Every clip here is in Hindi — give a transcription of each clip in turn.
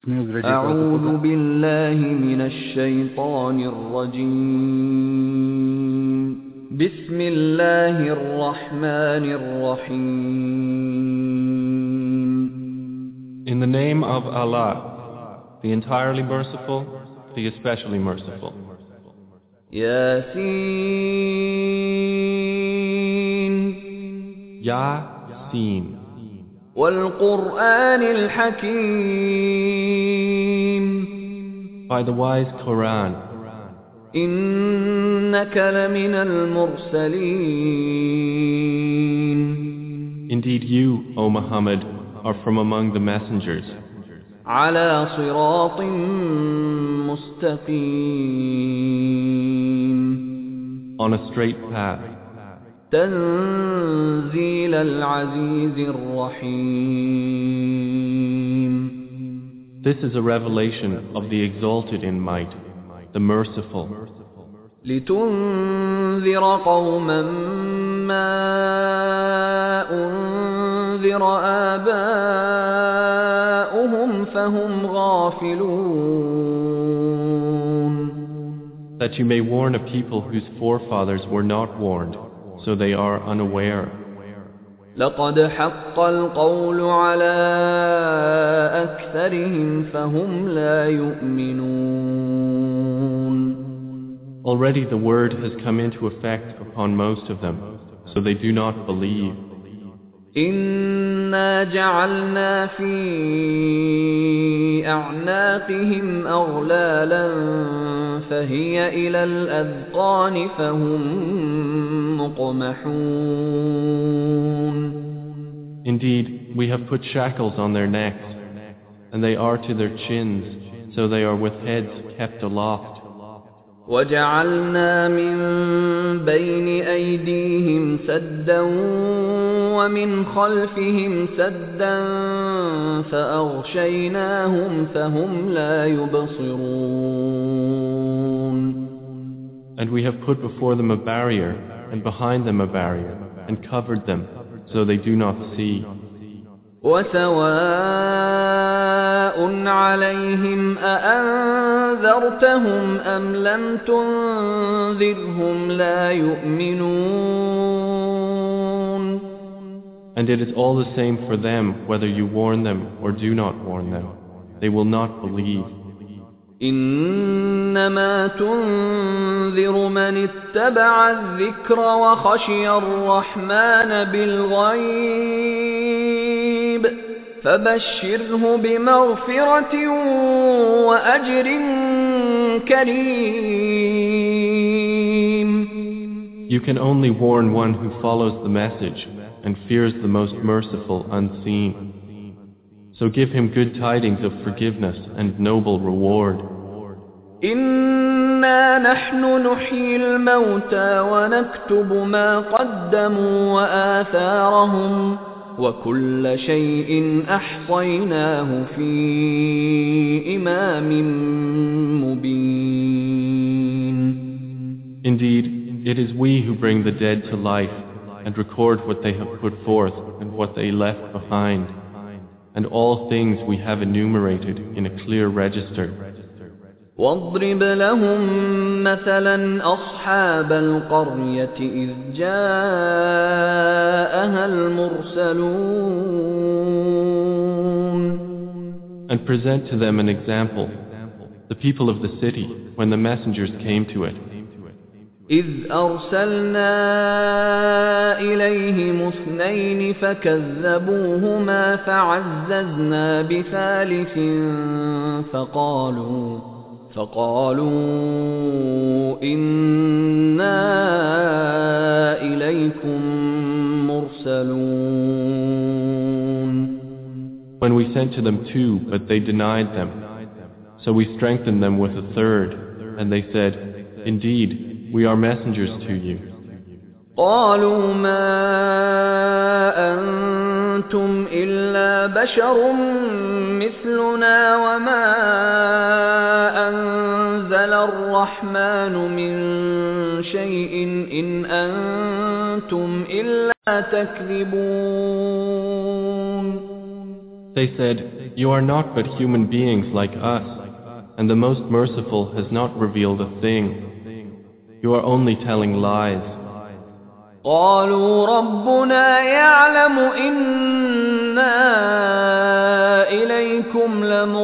أعوذ بالله من الشيطان الرجيم. بسم الله الرحمن الرحيم. In the name of Allah, the entirely merciful, the especially merciful. ياسين Yasin. والقرآن الحكيم. By the wise Quran. إنك لمن المرسلين. Indeed you, O Muhammad, are from among the messengers. على صراط مستقيم. On a straight path. تنزيل العزيز الرحيم. This is a revelation of the exalted in might, the merciful. لتنذر قوما ما أنذر آباؤهم فهم غافلون. That you may warn a people whose forefathers were not warned, so they are unaware. لقد حق القول على أكثرهم فهم لا يؤمنون. Already the word has come into effect upon most of them, so they do not believe. إنا جعلنا في أعناقهم أغلالا فهي إلى الأذقان فهم مقمحون. Indeed, we have put shackles on their necks, and they are to their chins, so they are with heads kept aloft. وجعلنا من بين أيديهم سدا ومن خلفهم سدا فأغشيناهم فهم لا يبصرون. And we have put before them a barrier, and behind them a barrier, and covered them, so they do not see. وسواء عليهم أأنذرتهم أم لم تنذرهم لا يؤمنون. And it is all the same for them whether you warn them or do not warn them. They will not believe. إنما تنذر من اتبع الذكر وخشي الرحمن بالغيب فبشره بمغفرة وأجر كريم. You can only warn one who follows the message and fears the most merciful unseen. So give him good tidings of forgiveness and noble reward. إنا نحن نحيي الموتى ونكتب ما قدموا وآثارهم وكل شيء أحصيناه في إمام مبين. Indeed, it is we who bring the dead to life and record what they have put forth and what they left behind. And all things we have enumerated in a clear register. واضرب لهم مثلا أصحاب القرية إذ جاءها المرسلون. And present to them an example, the people of the city, when the messengers came to it. إذ أرسلنا إليهم اثنين فكذبوهما فعززنا بثالث فقالوا إنا إليكم مرسلون. When we sent to them two, but they denied them. So we strengthened them with a third, and they said, Indeed, we are messengers to you. قالوا ما أنتم إلا بشر مثلنا وما أنزل الرحمن من شيء إن أنتم إلا تكذبون. They said, You are not but human beings like us, and the Most Merciful has not revealed a thing. You are only telling lies. قالوا ربنا يعلم إنا إليكم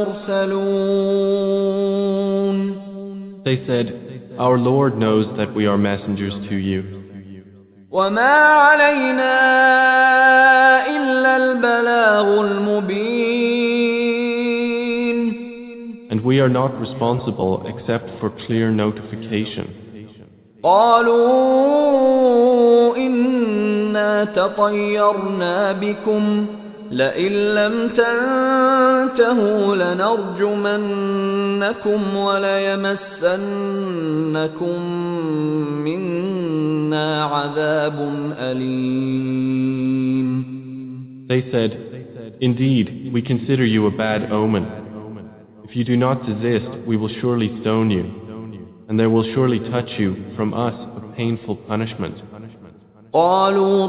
لمرسلون. They said, Our Lord knows that we are messengers to you. وما علينا إلا البلاغ المبين. And we are not responsible except for clear notification. قالوا إنا تطيرنا بكم لئن لم تنتهوا لنرجمنكم وليمسنكم منا عذاب أليم. They said, Indeed, we consider you a bad omen. If you do not desist, we will surely stone you, and there will surely touch you from us a painful punishment. قالوا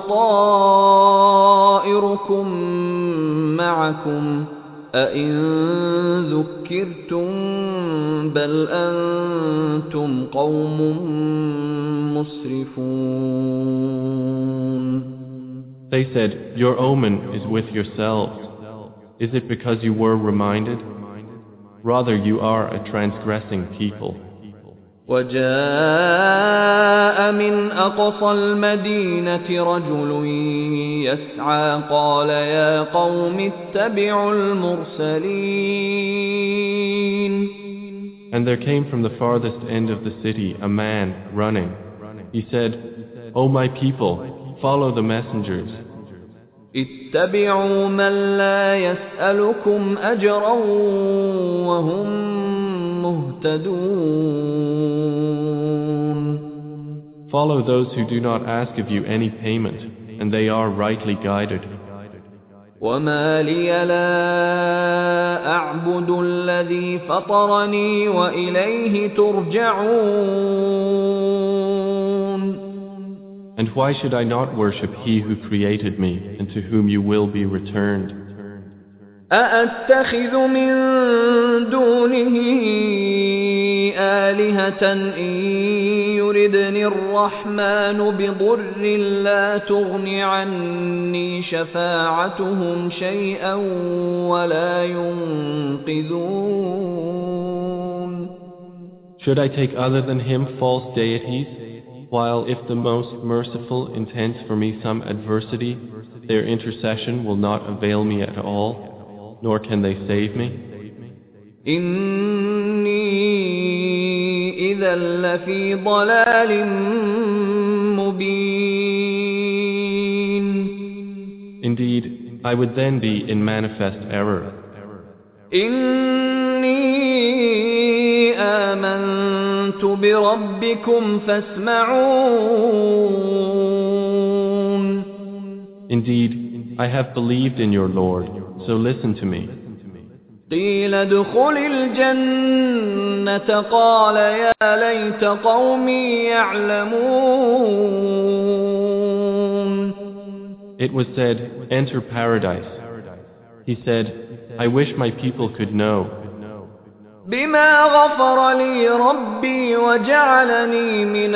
طائركم معكم أئن ذكرتم بل أنتم قوم مسرفون. They said, Your omen is with yourselves. Is it because you were reminded? Rather, you are a transgressing people. وجاء من أقصى المدينة رجل يسعى قال يا قوم اتبعوا المرسلين. And there came from the farthest end of the city a man running. He said, O my people, follow the messengers. اتبعوا من لا يسألكم أجرا وهم مهتدون. Follow those who do not ask of you any payment, and they are rightly guided. وما لي لا أعبد الذي فطرني وإليه ترجعون. And why should I not worship He who created me and to whom you will be returned? أأتخذ من دونه آلهة إن يردني الرحمن بضر لا تغن عني شفاعتهم شيئا ولا ينقذون. Should I take other than Him false deities? While if the Most Merciful intends for me some adversity, their intercession will not avail me at all, nor can they save me. إني إذا لفي ضلال مبين. Indeed, I would then be in manifest error. إني آمنت بربكم فاسمعون. Indeed, I have believed in your Lord, so listen to me. قيل ادخل الجنة قال يا ليت قومي يعلمون. It was said, enter paradise. He said, I wish my people could know. بما غفر لي ربي وجعلني من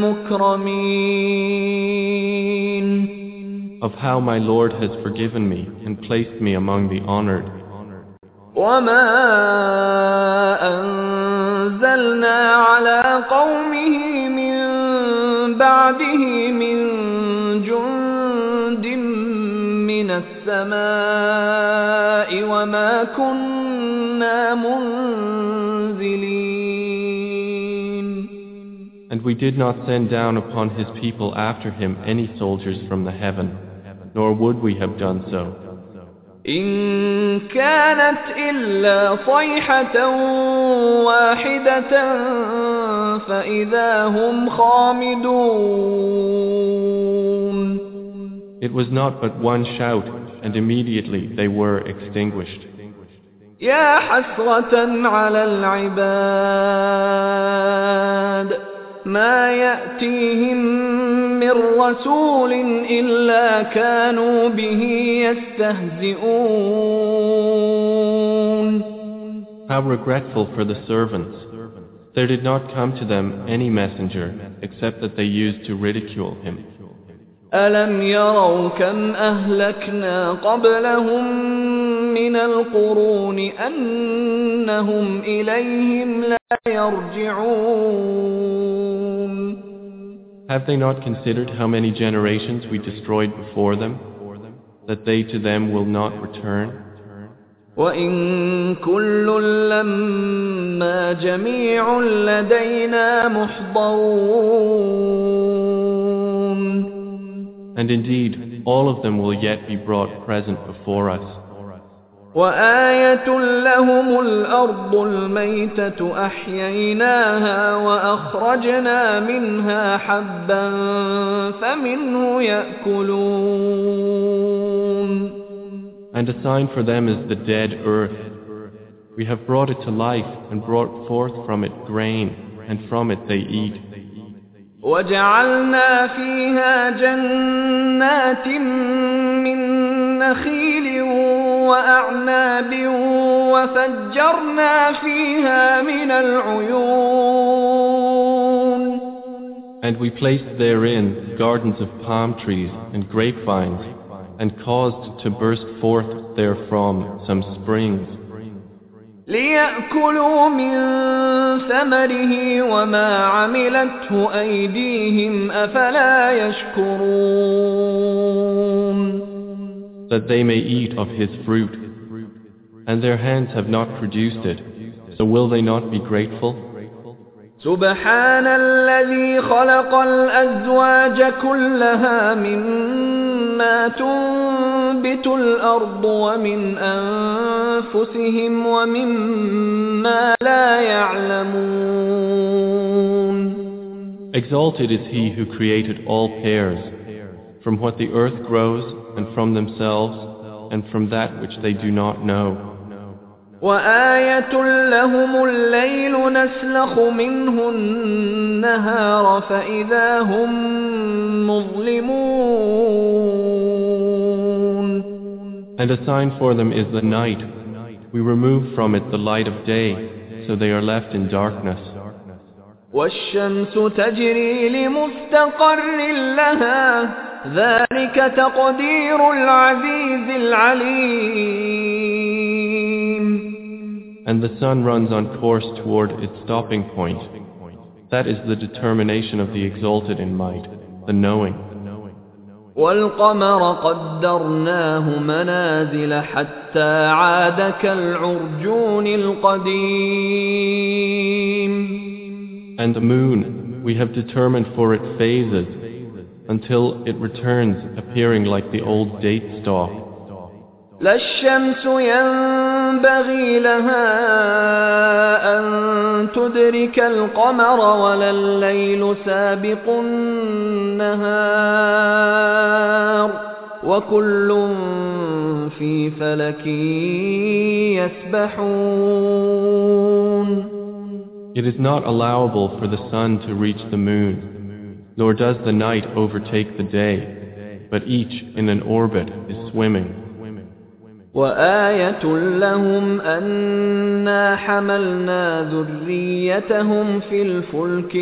المكرمين. Of how my Lord has forgiven me and placed me among the honored. وما أنزلنا على قومه من بعده من جند من السماء وما كنا منزلين. And we did not send down upon his people after him any soldiers from the heaven, nor would we have done so. إن كانت إلا صيحة واحدة فإذا هم خامدون. It was not but one shout, and immediately they were extinguished. يا حسرة على العباد ما يأتيهم من رسول إلا كانوا به يستهزئون. How regretful for the servants. There did not come to them any messenger except that they used to ridicule him. ألم يروا كم أهلكنا قبلهم من القرون أنهم إليهم لا يرجعون. Have they not considered how many generations we destroyed before them, that they to them will not return? وَإِن كُلٌّ لَّمَّا جَمِيعٌ لَّدَيْنَا مُحْضَرُونَ. And indeed, all of them will yet be brought present before us. وَآيَةٌ لَّهُمُ الْأَرْضُ الْمَيْتَةُ أَحْيَيْنَاهَا وَأَخْرَجْنَا مِنْهَا حَبًّا فَمِنْهُ يَأْكُلُونَ. And a sign for them is the dead earth. We have brought it to life and brought forth from it grain, and from it they eat. وَجَعَلْنَا فِيهَا جَنَّاتٍ مِّن نَّخِيلٍ وَأَعْنَابٍ وَفَجَّرْنَا فِيهَا مِنَ الْعُيُونِ. And we placed therein gardens of palm trees and grapevines, and caused to burst forth therefrom some springs. لِيَأْكُلُوا مِن ثَمَرِهِ وَمَا عَمِلَتْهُ أَيْدِيهِمْ أَفَلَا يَشْكُرُونَ. That they may eat of his fruit, and their hands have not produced it, so will they not be grateful? سبحان الذي خلق الأزواج كلها مما تنبت الأرض ومن أنفسهم ومما لا يعلمون. Exalted is he who created all pairs, from what the earth grows and from themselves and from that which they do not know. وآية لهم الليل نسلخ منه النهار فإذا هم مظلمون. And a sign for them is the night. We remove from it the light of day, so they are left in darkness. والشمس تجري لمستقر لها ذلك تقدير العزيز العليم. And the sun runs on course toward its stopping point. That is the determination of the exalted in might, the knowing. والقمر قدرناه منازل حتى عاد كالعرجون القديم. And the moon, we have determined for it phases, until it returns appearing like the old date stalk. لا الشمس ينبغي لها أن تدرك القمر ولا الليل سابق النهار وكل في فلك يسبحون. It is not allowable for the sun to reach the moon, nor does the night overtake the day, but each in an orbit is swimming. وآية لهم أنا حملنا ذريتهم في الفلك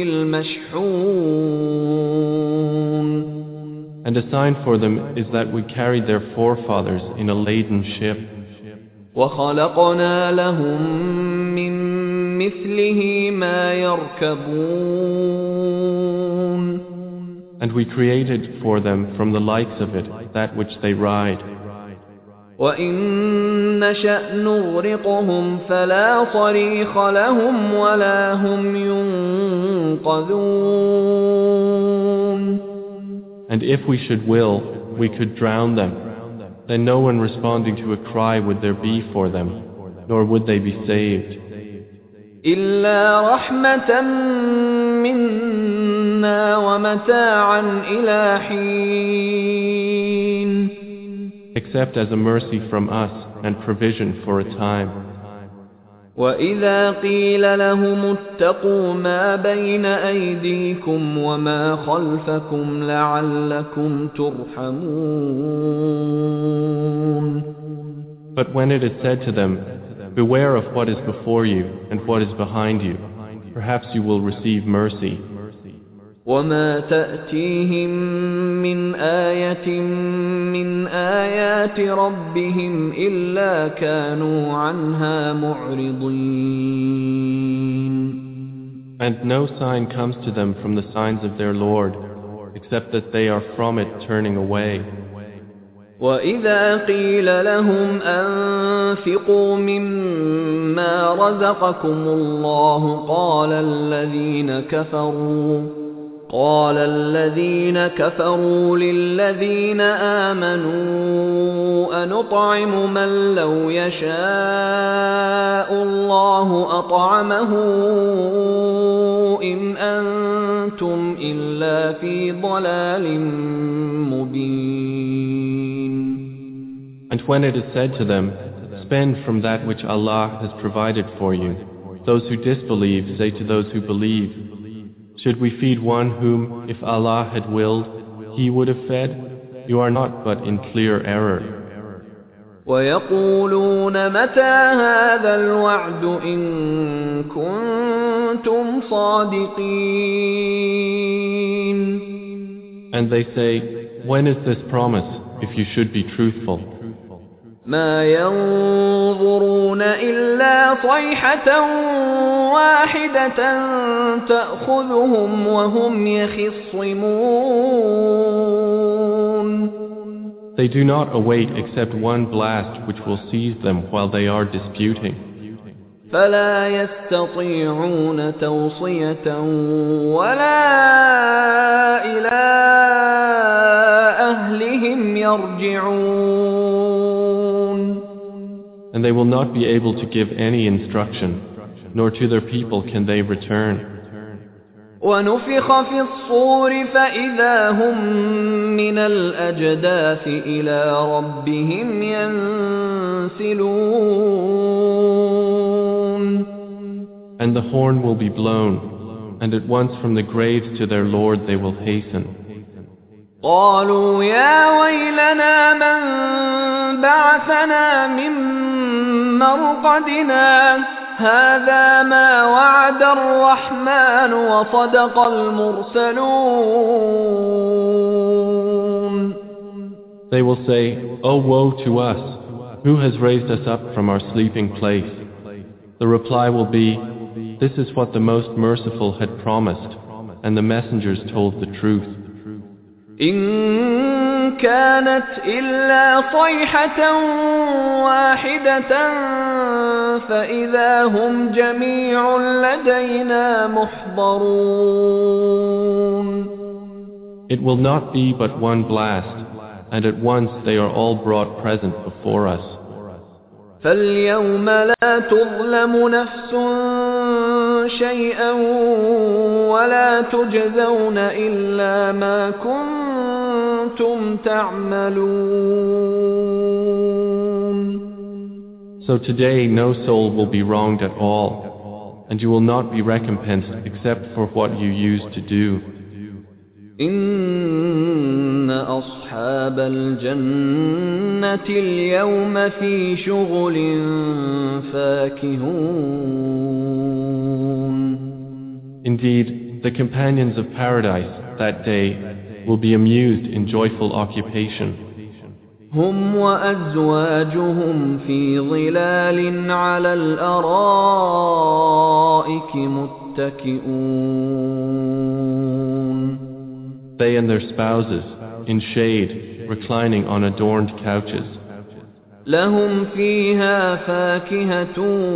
المشحون. And a sign for them is that we carried their forefathers in a laden ship. وخلقنا لهم من مثله ما يركبون. And we created for them from the likes of it that which they ride. وَإِن نَّشَأْ نُغْرِقْهُمْ فَلَا صَرِيخَ لَهُمْ وَلَا هُمْ يُنقَذُونَ. And if we should will, we could drown them. Then no one responding to a cry would there be for them, nor would they be saved. إِلَّا رَحْمَةً مِّنَّا وَمَتَاعًا إِلَى حِينٍ. Except as a mercy from us and provision for a time. وَإِذَا قِيلَ لَهُمُ اتَّقُوا مَا بَيْنَ أَيْدِيكُمْ وَمَا خَلْفَكُمْ لَعَلَّكُمْ تُرْحَمُونَ. But when it is said to them, beware of what is before you and what is behind you. Perhaps you will receive mercy. وما تأتيهم من آية من آيات ربهم إلا كانوا عنها معرضين. And no sign comes to them from the signs of their Lord, except that they are from it turning away. وَإِذَا قِيلَ لَهُمْ أَنفِقُوا مِمَّا رَزَقَكُمُ اللَّهُ قال الذين كفروا للذين آمنوا أنطعم من لو يشاء الله أطعمه إن أنتم إلا في ضلال مبين. And when it is said to them, spend from that which Allah has provided for you, those who disbelieve say to those who believe, should we feed one whom, if Allah had willed, He would have fed? You are not but in clear error. وَيَقُولُونَ مَتَى هَذَا الْوَعْدُ إِن كُنتُمْ صَادِقِينَ. And they say, when is this promise, if you should be truthful? ما ينظرون إلا صيحة واحدة تأخذهم وهم يخصمون. They do not await except one blast which will seize them while they are disputing. فلا يستطيعون توصية ولا إلى أهلهم يرجعون. And they will not be able to give any instruction, nor to their people can they return. ونفخ في الصور فإذا هم من الأجداث إلى ربهم ينسلون. And the horn will be blown, and at once from the graves to their Lord they will hasten. قالوا يا ويلنا من بعثنا من مرقدنا هذا ما وعد الرحمن وصدق المرسلون. They will say, "Oh woe to us! Who has raised us up from our sleeping place?" The reply will be, "This is what the Most Merciful had promised, and the messengers told the truth." إن كانت إلا صيحة واحدة فإذا هم جميع لدينا محضرون. It will not be but one blast, and at once they are all brought present before us. فاليوم لا تظلم نفس شيئا ولا تجزون إلا ما كنتم تعملون. So today no soul will be wronged at all, and you will not be recompensed except for what you used to do. إن أصحاب الجنة اليوم في شغل فاكهون. Indeed, the companions of paradise that day will be amused in joyful occupation. هم وأزواجهم في ظلال على الأرائك متكئون. They and their spouses, in shade, reclining on adorned couches. لهم فيها فاكهة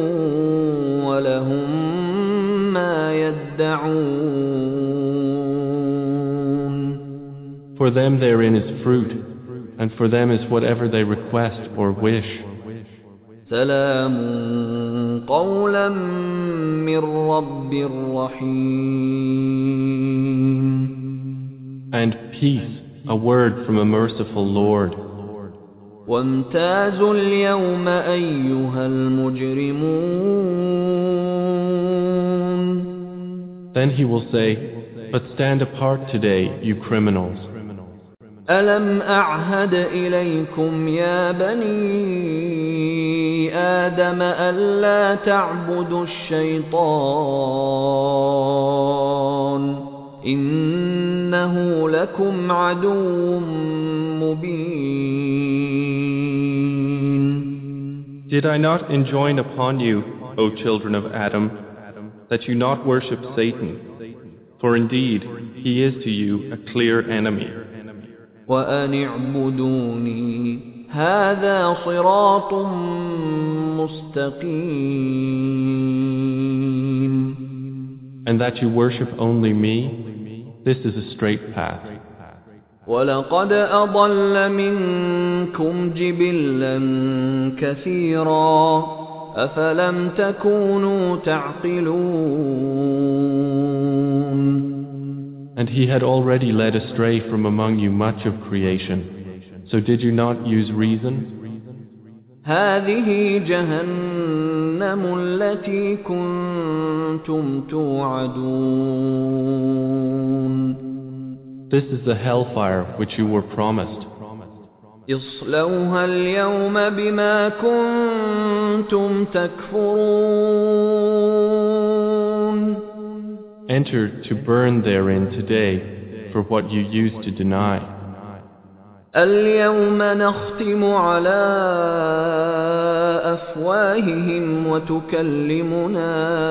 ولهم ما يدعون. For them therein is fruit, and for them is whatever they request or wish. سلام قولا من رب رحيم. And peace, a word from a merciful Lord. وامتازوا اليوم أيها المجرمون. Then he will say, but stand apart today, you criminals. ألم أعهد إليكم يا بني آدم ألا تعبدوا الشيطان إنه لكم عدو مبين. Did I not enjoin upon you, O children of Adam, that you not worship Satan? For indeed, he is to you a clear enemy. وأن اعبدوني هذا صراط مستقيم. And that you worship only me, this is a straight path. وَلَقَدْ أَضَلَّ مِنكُمْ جِبِلًّا كَثِيرًا أَفَلَمْ تَكُونُوا تَعْقِلُونَ. And he had already led astray from among you much of creation. So did you not use reason? هَذِهِ جَهَنَّمُ الَّتِي كُنتُمْ تُوعَدُونَ. This is the hellfire which you were promised. اصْلَوْهَا الْيَوْمَ بِمَا كُنتُمْ تَكْفُرُونَ. Enter to burn therein today for what you used to deny. اليوم نختم على أفواههم وتكلمنا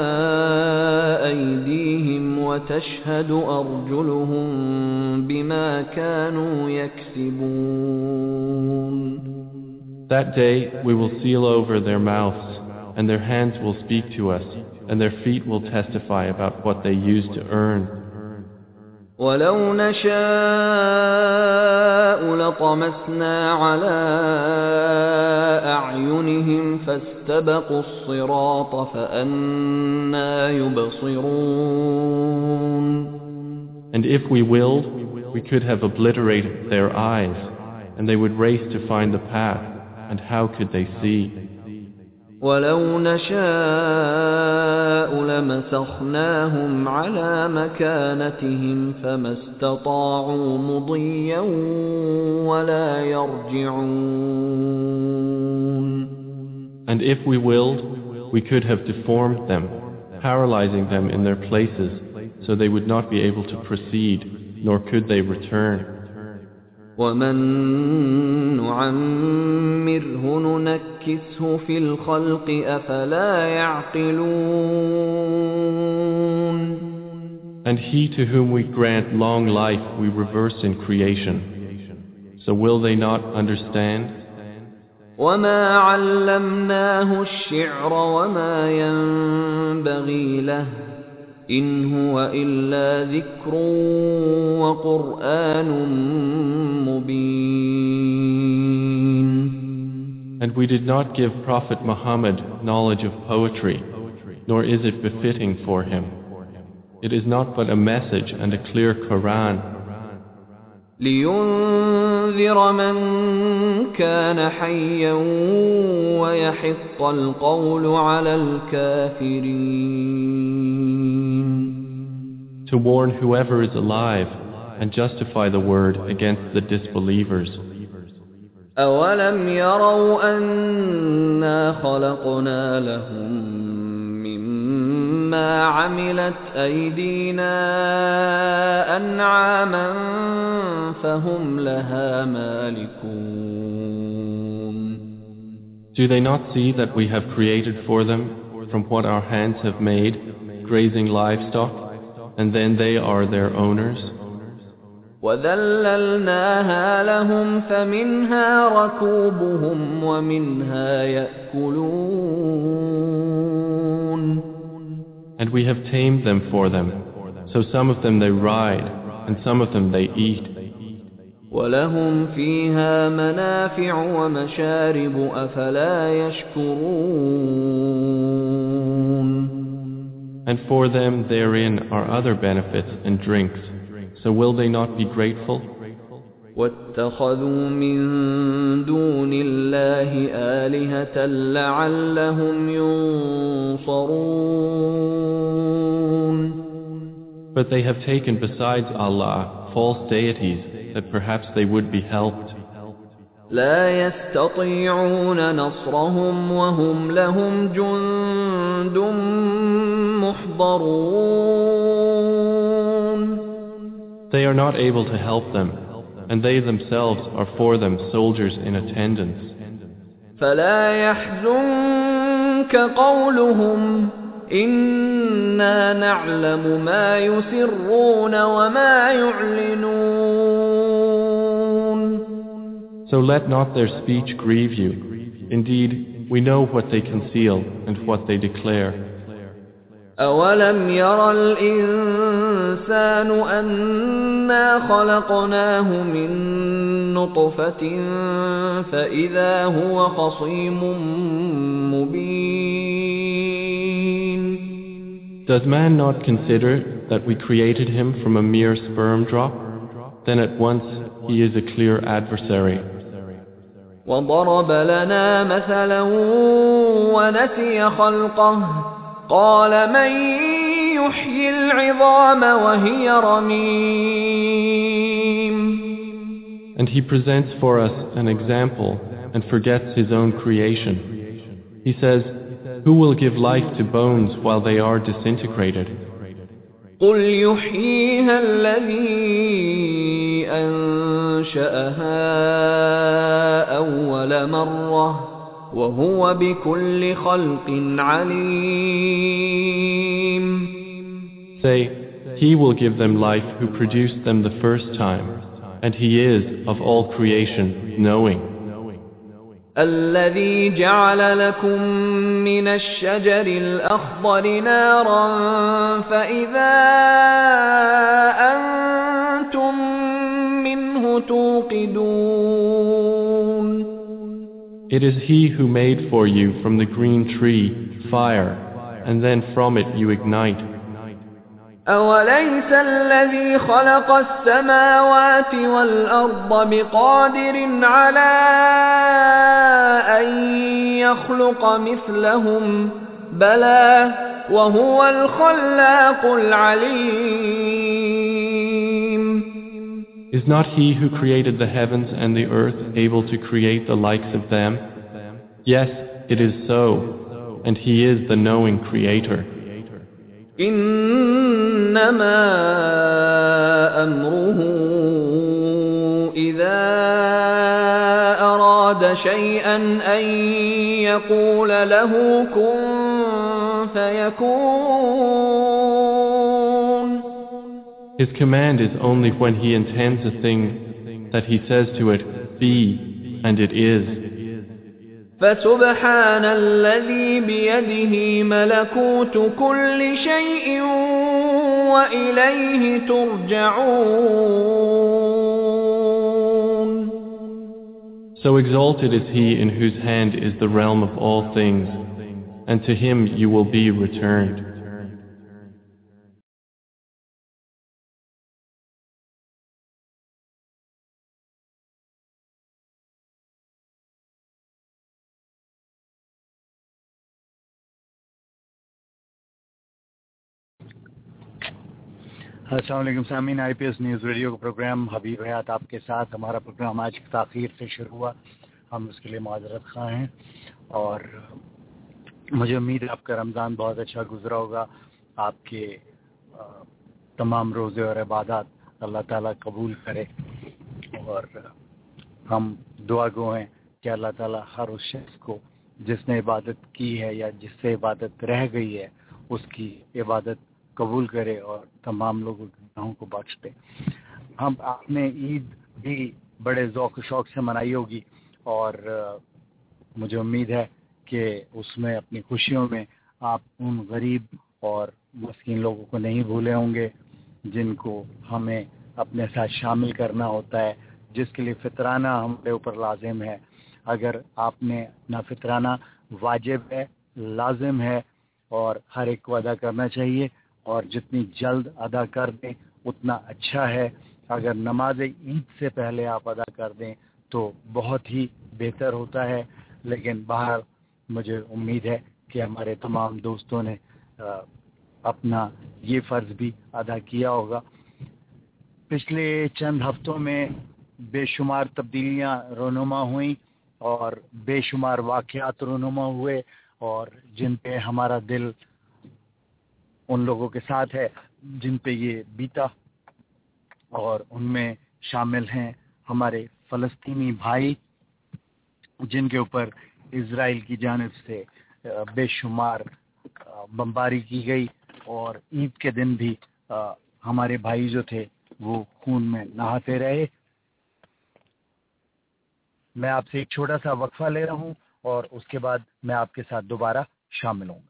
أيديهم وتشهد أرجلهم بما كانوا يكسبون. That day we will seal over their mouths, and their hands will speak to us, and their feet will testify about what they used to earn. ولو نشاء لطمسنا على أعينهم فاستبقوا الصراط فأنى يبصرون. And if we willed, we could have obliterated their eyes, and they would race to find the path, and how could they see? ولو نشاء لمسخناهم على مكانتهم فما استطاعوا مضيا ولا يرجعون. And if we willed, we could have deformed them, paralyzing them in their places, so they would not be able to proceed, nor could they return. ومن نعمره ننكسه في الخلق أفلا يعقلون. And he to whom we grant long life we reverse in creation. So will they not understand? وما علمناه الشعر وما ينبغي له إن هو إلا ذكر وقرآن مبين. And we did not give Prophet Muhammad knowledge of poetry, nor is it befitting for him. It is not but a message and a clear Quran. لينذر من كان حيا ويحق القول على الكافرين. To warn whoever is alive and justify the word against the disbelievers. أولم يروا أنا خلقنا لهم مما عملت أيدينا أنعاما فهم لها مالكون. Do they not see that we have created for them from what our hands have made grazing livestock, and then they are their owners? وَذَلَّلْنَاهَا لَهُمْ فَمِنْهَا رَكُوبُهُمْ وَمِنْهَا يَأْكُلُونَ. And we have tamed them for them, so some of them they ride, and some of them they eat. وَلَهُمْ فِيهَا مَنَافِعُ وَمَشَارِبُ أَفَلَا يَشْكُرُونَ. And for them therein are other benefits and drinks. So will they not be grateful? وَاتَّخَذُوا مِن دُونِ اللَّهِ آلِهَةً لَعَلَّهُمْ يُنصَرُونَ. But they have taken besides Allah false deities that perhaps they would be helped. لا يستطيعون نصرهم وهم لهم جند محضرون. They are not able to help them, and they themselves are for them soldiers in attendance. فلا يحزنك قولهم إنا نعلم ما يسرون وما يعلنون. So let not their speech grieve you. Indeed, we know what they conceal and what they declare. أولم ير الإنسان أنا خلقناه من نطفة فإذا هو خصيم مبين. Does man not consider that we created him from a mere sperm drop? Then at once he is a clear adversary. وضرب لنا مثلا ونسي خلقه قال من يحيي العظام وهي رميم. And he presents for us an example and forgets his own creation. He says, who will give life to bones while they are disintegrated? قل يحييها الذي أنشأها أول مرة وهو بكل خلق عليم. Say, he will give them life who produced them the first time, and he is of all creation knowing. الذي جعل لكم من الشجر الأخضر نارا فإذا أنتم منه توقدون. It is he who made for you from the green tree fire, and then from it you ignite. أوليس الذي خلق السماوات والأرض بقادر على أن يخلق مثلهم بلى وهو الخلاق العليم. Is not he who created the heavens and the earth able to create the likes of them? Yes, it is so, and he is the knowing creator. إنما أمره إذا أراد شيئا أن يقول له كن فيكون. His command is only when he intends a thing that he says to it, be, and it is. فسبحان الذي بيده ملكوت كل شيء وإليه ترجعون. So exalted is he in whose hand is the realm of all things, and to him you will be returned. अस्सलाम वालेकुम सामीन, IPS न्यूज़ रेडियो का प्रोग्राम हबीब हयात आपके साथ। हमारा प्रोग्राम आज की ताख़ीर से शुरू हुआ, हम उसके लिए माज़रत ख़्वाह हैं और मुझे उम्मीद है आपका रमज़ान बहुत अच्छा गुज़रा होगा। आपके तमाम रोज़े और इबादत अल्लाह ताला कबूल करे और हम दुआ गो हैं कि अल्लाह ताला हर उस शख्स को जिसने इबादत की है या जिससे इबादत रह गई है उसकी इबादत कबूल करे और तमाम लोगों के गुनाहों को बख्श दे। हम आपने ईद भी बड़े ज़ौक़ शौक़ से मनाई होगी और मुझे उम्मीद है कि उसमें अपनी खुशियों में आप उन गरीब और मस्कीन लोगों को नहीं भूले होंगे जिनको हमें अपने साथ शामिल करना होता है, जिसके लिए फितराना हमारे ऊपर लाजिम है। अगर आपने अपना फितराना वाजिब है, लाजिम है और हर एक को अदा करना चाहिए और जितनी जल्द अदा कर दें उतना अच्छा है। अगर नमाज ईद से पहले आप अदा कर दें तो बहुत ही बेहतर होता है, लेकिन बाहर मुझे उम्मीद है कि हमारे तमाम दोस्तों ने अपना ये फ़र्ज़ भी अदा किया होगा। पिछले चंद हफ्तों में बेशुमार तब्दीलियां रोनुमा हुई और बेशुमार वाक़यात रोनुमा हुए और जिन पे हमारा दिल उन लोगों के साथ है जिन पे ये बीता, और उनमें शामिल हैं हमारे फ़लस्तीनी भाई जिनके ऊपर इज़राइल की जानिब से बेशुमार बमबारी की गई, और ईद के दिन भी हमारे भाई जो थे वो खून में नहाते रहे। मैं आपसे एक छोटा सा वक्फा ले रहा हूँ और उसके बाद मैं आपके साथ दोबारा शामिल होऊंगा।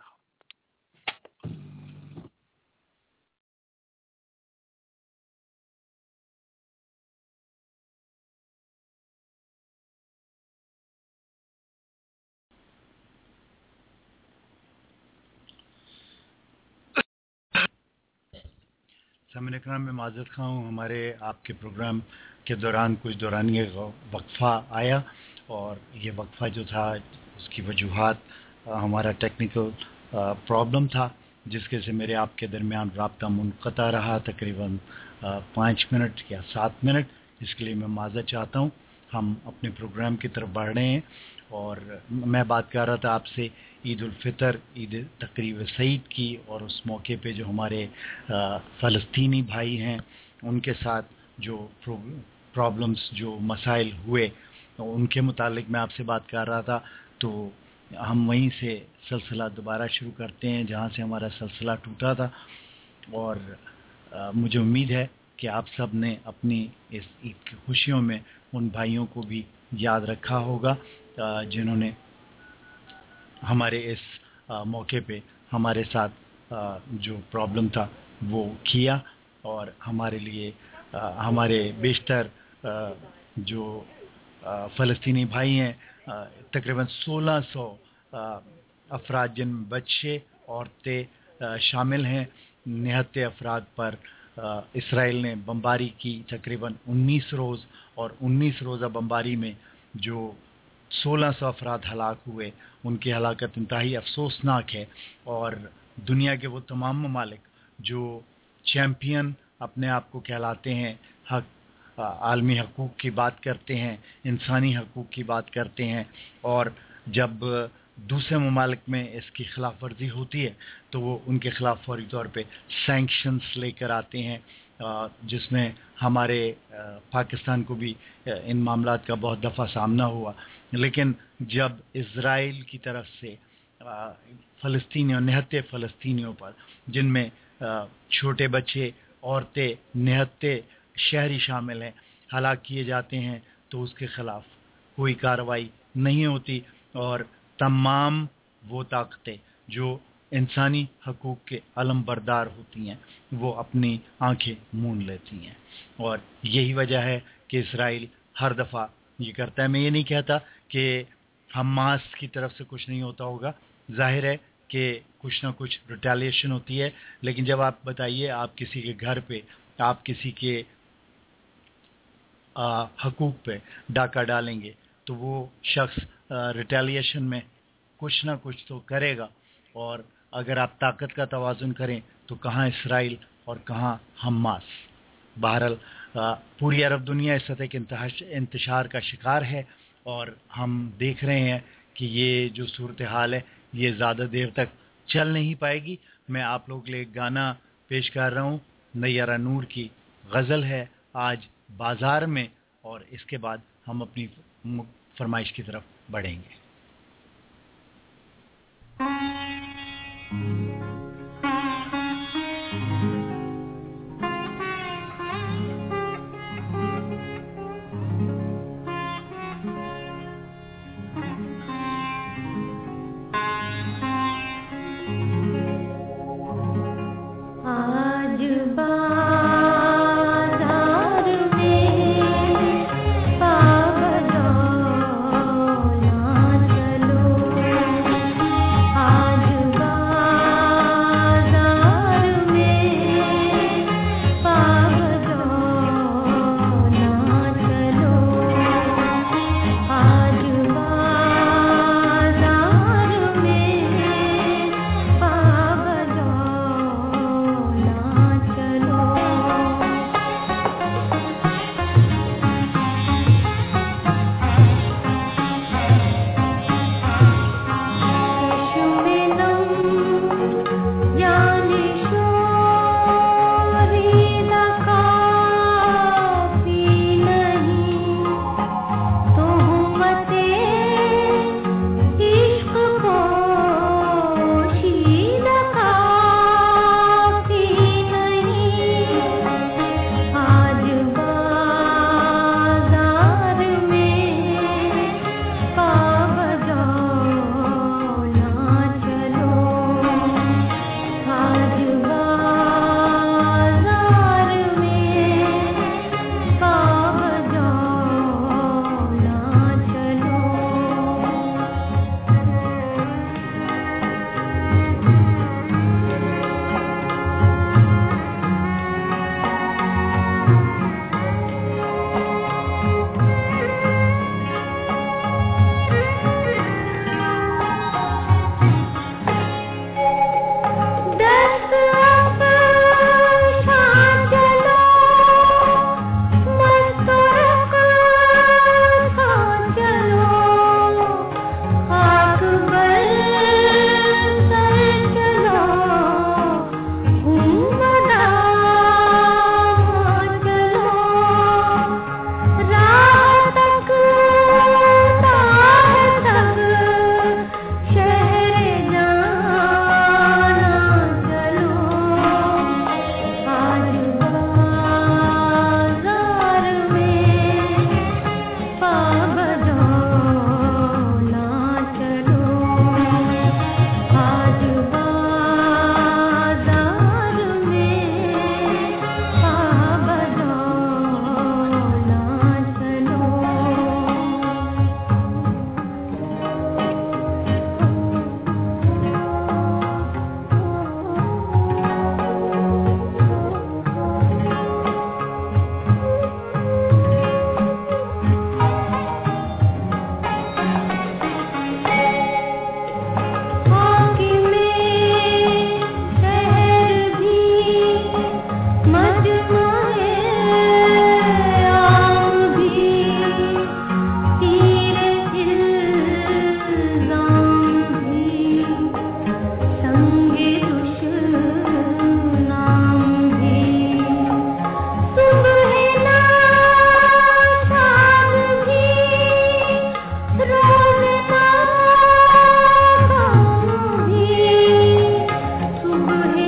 सामने इकराम में माज़रत खा हूँ, हमारे आपके प्रोग्राम के दौरान कुछ दौरानी वक्फा आया और ये वक्फा जो था उसकी वजूहात हमारा टेक्निकल प्रॉब्लम था जिसके से मेरे आपके दरमियान राब्ता मुनक़ता रहा तकरीबन 5 मिनट या 7 मिनट। इसके लिए मैं माज़रत चाहता हूँ। हम अपने प्रोग्राम की तरफ बढ़ रहे हैं और मैं बात कर रहा था आपसे ईद उल फितर, ईद तकरीब सईद की, और उस मौके पे जो हमारे फ़लस्तीनी भाई हैं उनके साथ जो प्रॉब्लम्स, जो मसाइल हुए उनके मुतालिक मैं आपसे बात कर रहा था। तो हम वहीं से सिलसिला दोबारा शुरू करते हैं जहाँ से हमारा सिलसिला टूटा था, और मुझे उम्मीद है कि आप सब ने अपनी इस ईद की खुशियों में उन भाइयों को भी याद रखा होगा जिन्होंने हमारे इस मौके पे हमारे साथ जो प्रॉब्लम था वो किया, और हमारे लिए हमारे बेशतर जो फ़लस्तीनी भाई हैं तकरीबन 1600 अफराद जिनमें बच्चे औरतें शामिल हैं। निहत्ते अफराद पर इसराइल ने बमबारी की तकरीबन 19 रोज़, और 19 रोज़ा बमबारी में जो 1600 अफराद हलाक हुए उनकी हलाकत इंतहाई अफसोसनाक है। और दुनिया के वो तमाम ममालिक जो चैम्पियन अपने आप को कहलाते हैं, हक आलमी हकूक़ की बात करते हैं, इंसानी हकूक़ की बात करते हैं, और जब दूसरे ममालिक में इसकी खिलाफ वर्जी होती है तो वो उनके ख़िलाफ़ फौरी तौर पे सैंक्शंस लेकर आते हैं, जिसमें हमारे पाकिस्तान को भी इन मामलात का बहुत दफ़ा सामना हुआ। लेकिन जब इज़राइल की तरफ से फ़लस्तीनियों, निहत्ते फ़लस्तीनियों पर जिनमें छोटे बच्चे, औरतें, निहत्ते शहरी शामिल हैं, हलाक किए जाते हैं, तो उसके ख़िलाफ़ कोई कार्रवाई नहीं होती, और तमाम वो ताकतें जो इंसानी हकूक़ के अलमबरदार होती हैं वो अपनी आंखें मूंद लेती हैं। और यही वजह है कि इसराइल हर दफ़ा ये करता है। मैं ये नहीं कहता कि हमास की तरफ से कुछ नहीं होता होगा, जाहिर है कि कुछ ना कुछ रिटेलिएशन होती है, लेकिन जब आप बताइए आप किसी के घर पे, आप किसी के हकूक़ पे डाका डालेंगे तो वो शख्स रिटेलिएशन में कुछ ना कुछ तो करेगा। और अगर आप ताकत का तवाज़ुन करें तो कहाँ इसराइल और कहाँ हमास। बहरहाल पूरी अरब दुनिया इस सतह के इंतशार का शिकार है, और हम देख रहे हैं कि ये जो सूरत हाल है ये ज़्यादा देर तक चल नहीं पाएगी। मैं आप लोग के लिए गाना पेश कर रहा हूँ, नैयारा नूर की गज़ल है आज बाज़ार में, और इसके बाद हम अपनी फरमाइश की तरफ बढ़ेंगे। आज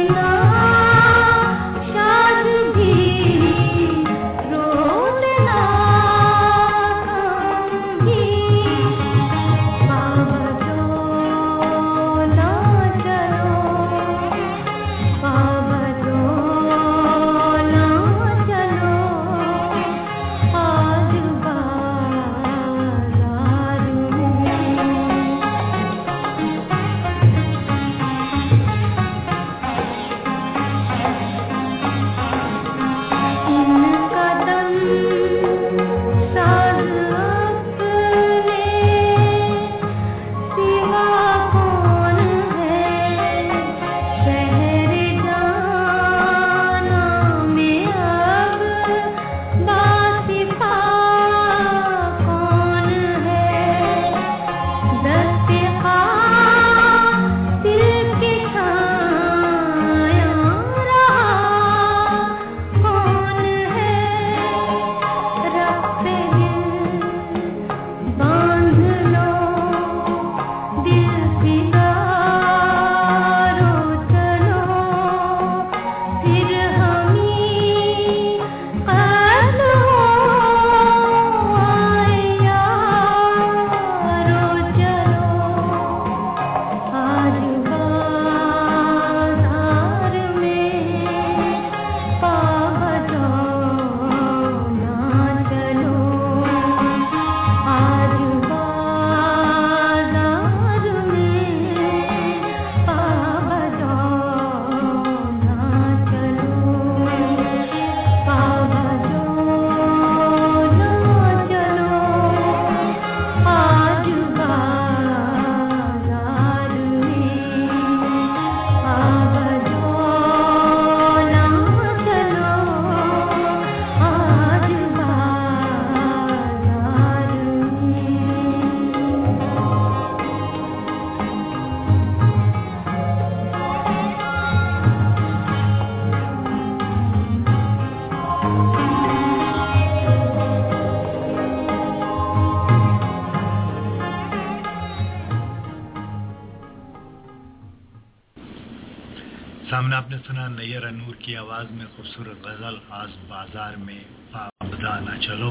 सामने आपने सुना नैयर नूर की आवाज़ में खूबसूरत गज़ल आज बाज़ार में पाबदा ना चलो।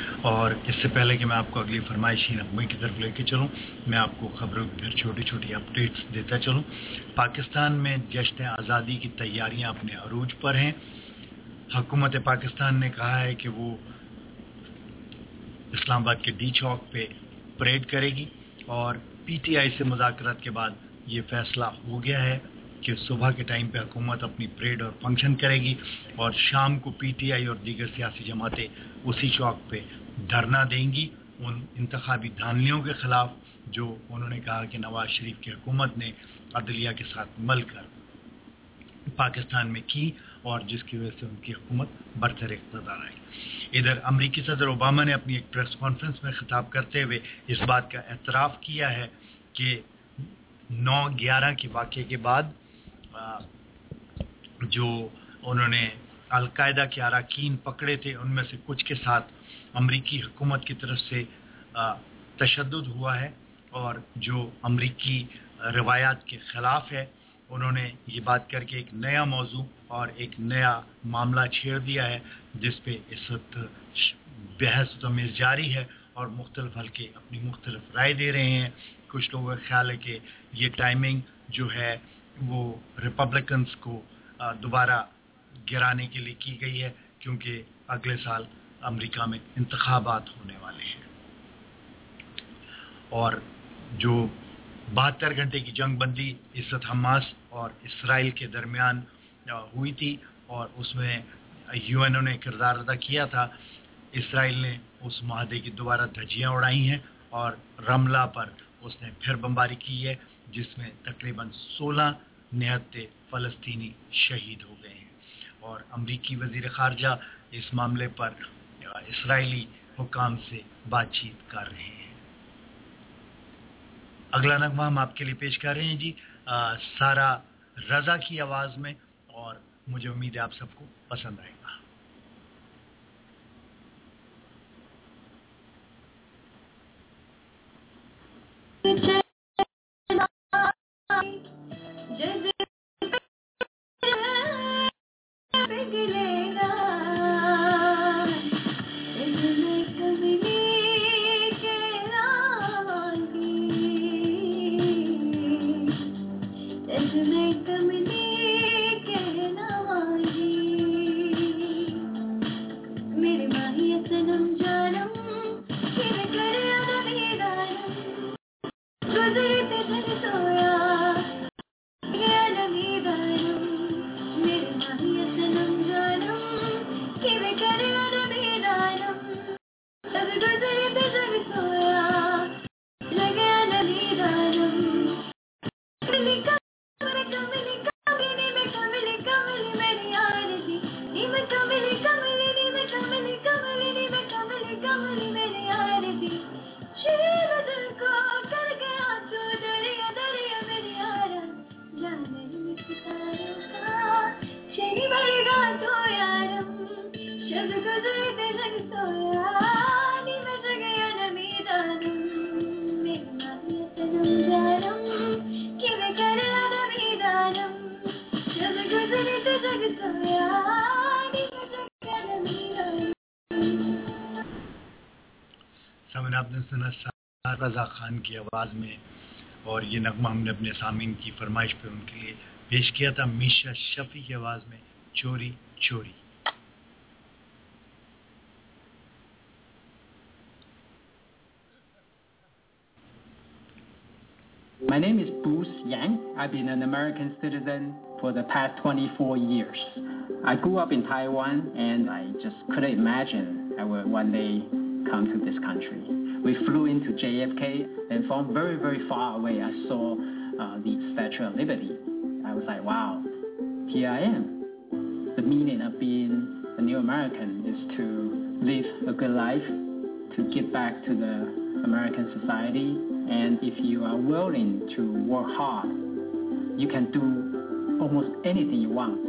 और इससे पहले कि मैं आपको अगली फरमाइशी नगमे की तरफ लेके चलूँ, मैं आपको खबरों की फिर छोटी छोटी अपडेट्स देता चलूँ। पाकिस्तान में जश्न आज़ादी की तैयारियां अपने अरूज पर हैं। हुकूमत पाकिस्तान ने कहा है कि वो इस्लामाबाद के डी चौक पे परेड करेगी और पीटीआई से मुज़ाकरात के बाद ये फैसला हो गया है कि सुबह के टाइम पे हुकूमत अपनी परेड और फंक्शन करेगी और शाम को पीटीआई और दीगर सियासी जमातें उसी चौक पे धरना देंगी उन इंतखाबी धांधलियों के खिलाफ जो उन्होंने कहा कि नवाज शरीफ की हुकूमत ने अदलिया के साथ मिलकर पाकिस्तान में की और जिसकी वजह से उनकी हुकूमत बरतर इक़्तिदार आई। इधर अमरीकी सदर ओबामा ने अपनी एक प्रेस कॉन्फ्रेंस में खिताब करते हुए इस बात का एतराफ़ किया है कि 9/11 के वाक़े के बाद जो उन्होंने अल-कायदा के अरकान पकड़े थे उनमें से कुछ के साथ अमरीकी हुकूमत की तरफ से तशद्दुद हुआ है और जो अमरीकी रवायात के ख़िलाफ़ है। उन्होंने ये बात करके एक नया मौजू और एक नया मामला छेड़ दिया है जिस पे इस वक्त बहस तमीज़ जारी है और मुख्तलिफ हल्के अपनी मुख्तलिफ राय दे रहे हैं। कुछ लोगों का ख्याल है कि ये टाइमिंग जो है वो रिपब्लिकन्स को दोबारा गिराने के लिए की गई है क्योंकि अगले साल अमेरिका में इंतखाबात होने वाले हैं और जो 72 घंटे की जंगबंदी इस वक्त हमास और इसराइल के दरमियान हुई थी और उसमें यूएनओ ने किरदार अदा किया था। इसराइल ने उस माहदे की दोबारा धज्जियां उड़ाई हैं और रमला पर उसने फिर बमबारी की है जिसमें तकरीबन 16 निहत्ते फ़लस्तीनी शहीद हो गए हैं और अमरीकी वज़ीर ख़ारजा इस मामले पर इसराइली हुकाम से बातचीत कर रहे हैं। अगला नगमा हम आपके लिए पेश कर रहे हैं जी सारा रज़ा की आवाज़ में और मुझे उम्मीद है आप सबको पसंद आएगा। सामने आपने सुना रज़ा खान की आवाज़ में, और ये नगमा हमने अपने सामीन की फरमाइश पे उनके लिए पेश किया था मीशा शफी की आवाज़ में, चोरी चोरी। My name is Bruce Yang. I've been an American citizen for the past 24 years. I grew up in Taiwan, and I just couldn't imagine I would one day come to this country. We flew into JFK, and from very, very far away, I saw the Statue of Liberty. I was like, wow, here I am. The meaning of being a new American is to live a good life, to give back to the American society, and if you are willing to work hard, you can do almost anything you want.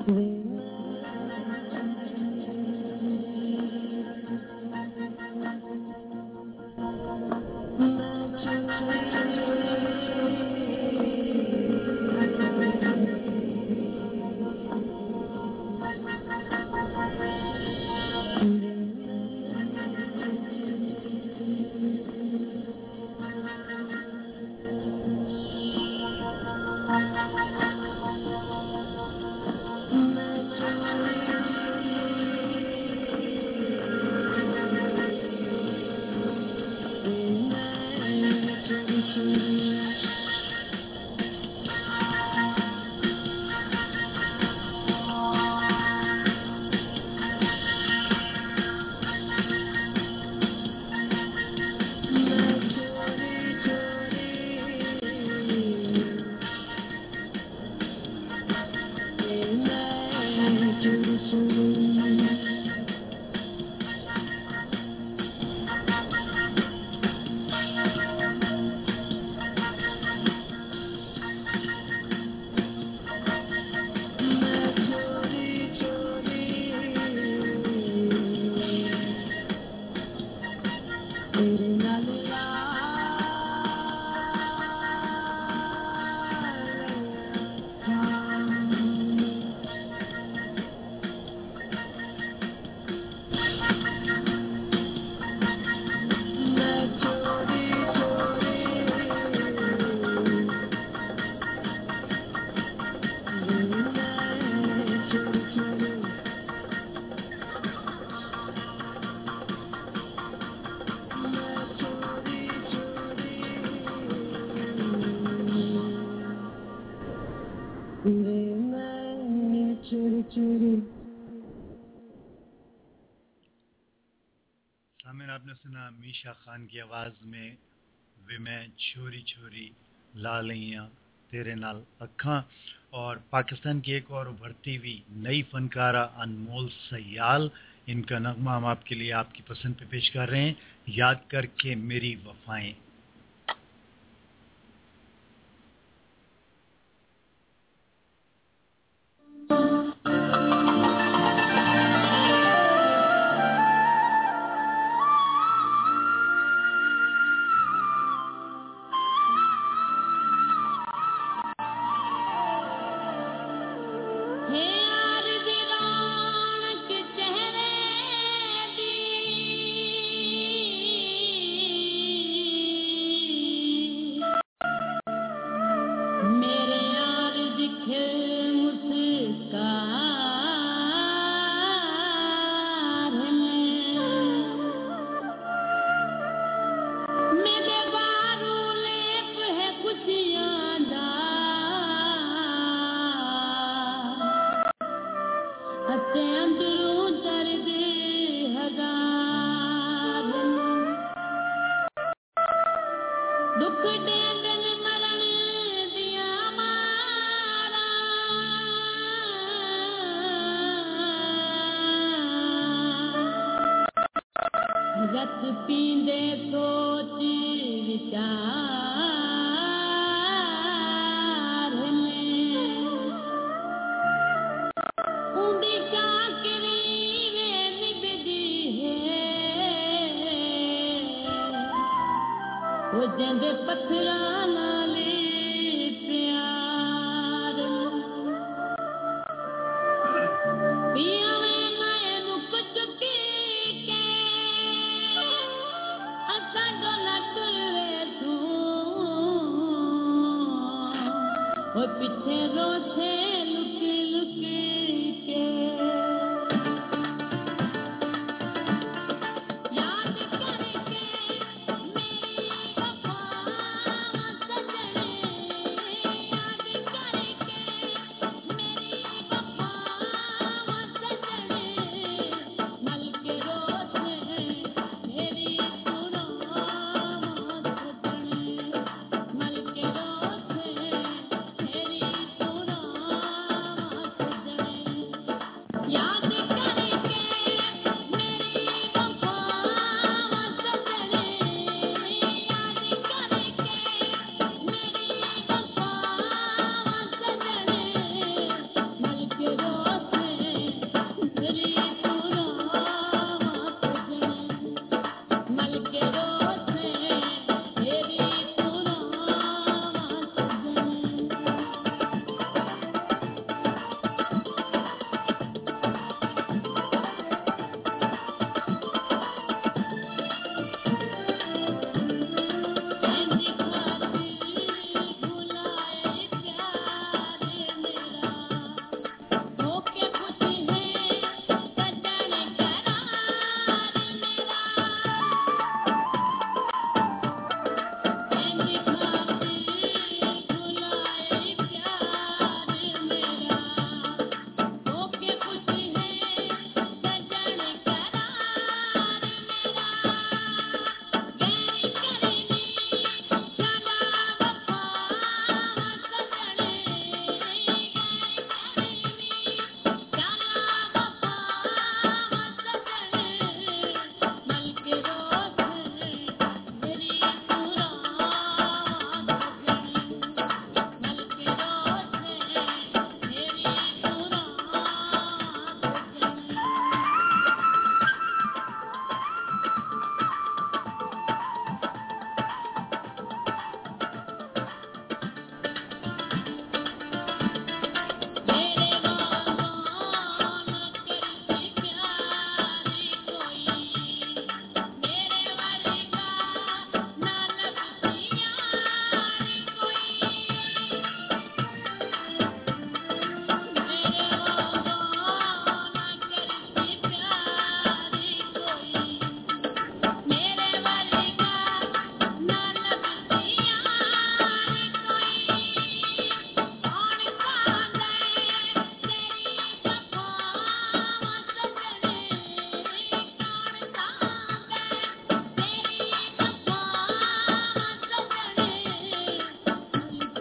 सामने आपने सुना मीशा खान की आवाज़ में वे मैं छोरी छोरी ला लियां तेरे नाल अखां। और पाकिस्तान की एक और उभरती हुई नई फनकारा अनमोल सयाल, इनका नगमा हम आपके लिए आपकी पसंद पे पेश कर रहे हैं, याद करके मेरी वफाएं।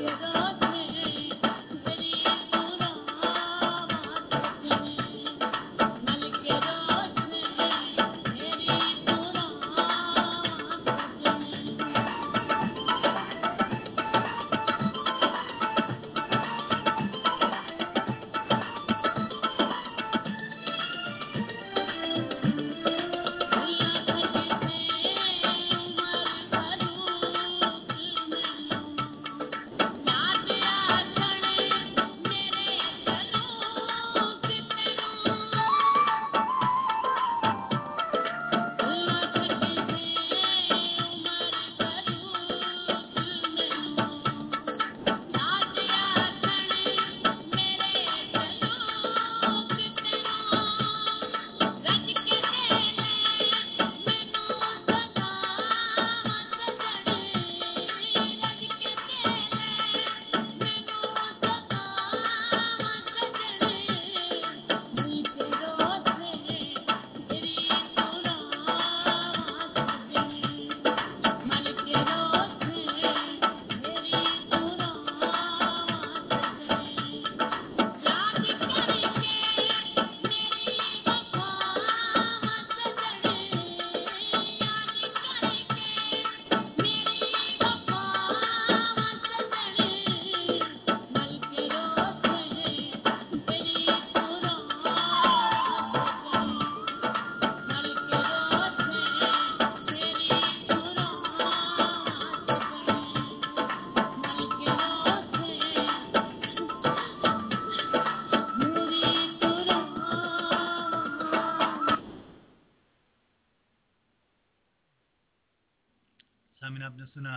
आपने सुना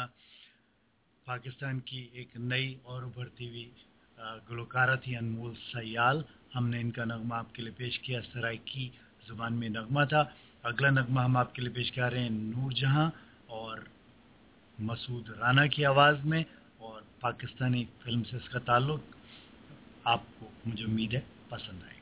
पाकिस्तान की एक नई और उभरती हुई गुलकारा थी अनमोल सयाल। हमने इनका नगमा आपके लिए पेश किया, सराइकी जुबान में नगमा था। अगला नगमा हम आपके लिए पेश कर रहे हैं नूरजहां और मसूद राना की आवाज़ में, और पाकिस्तानी फिल्म से इसका ताल्लुक। आपको मुझे उम्मीद है पसंद आएगा।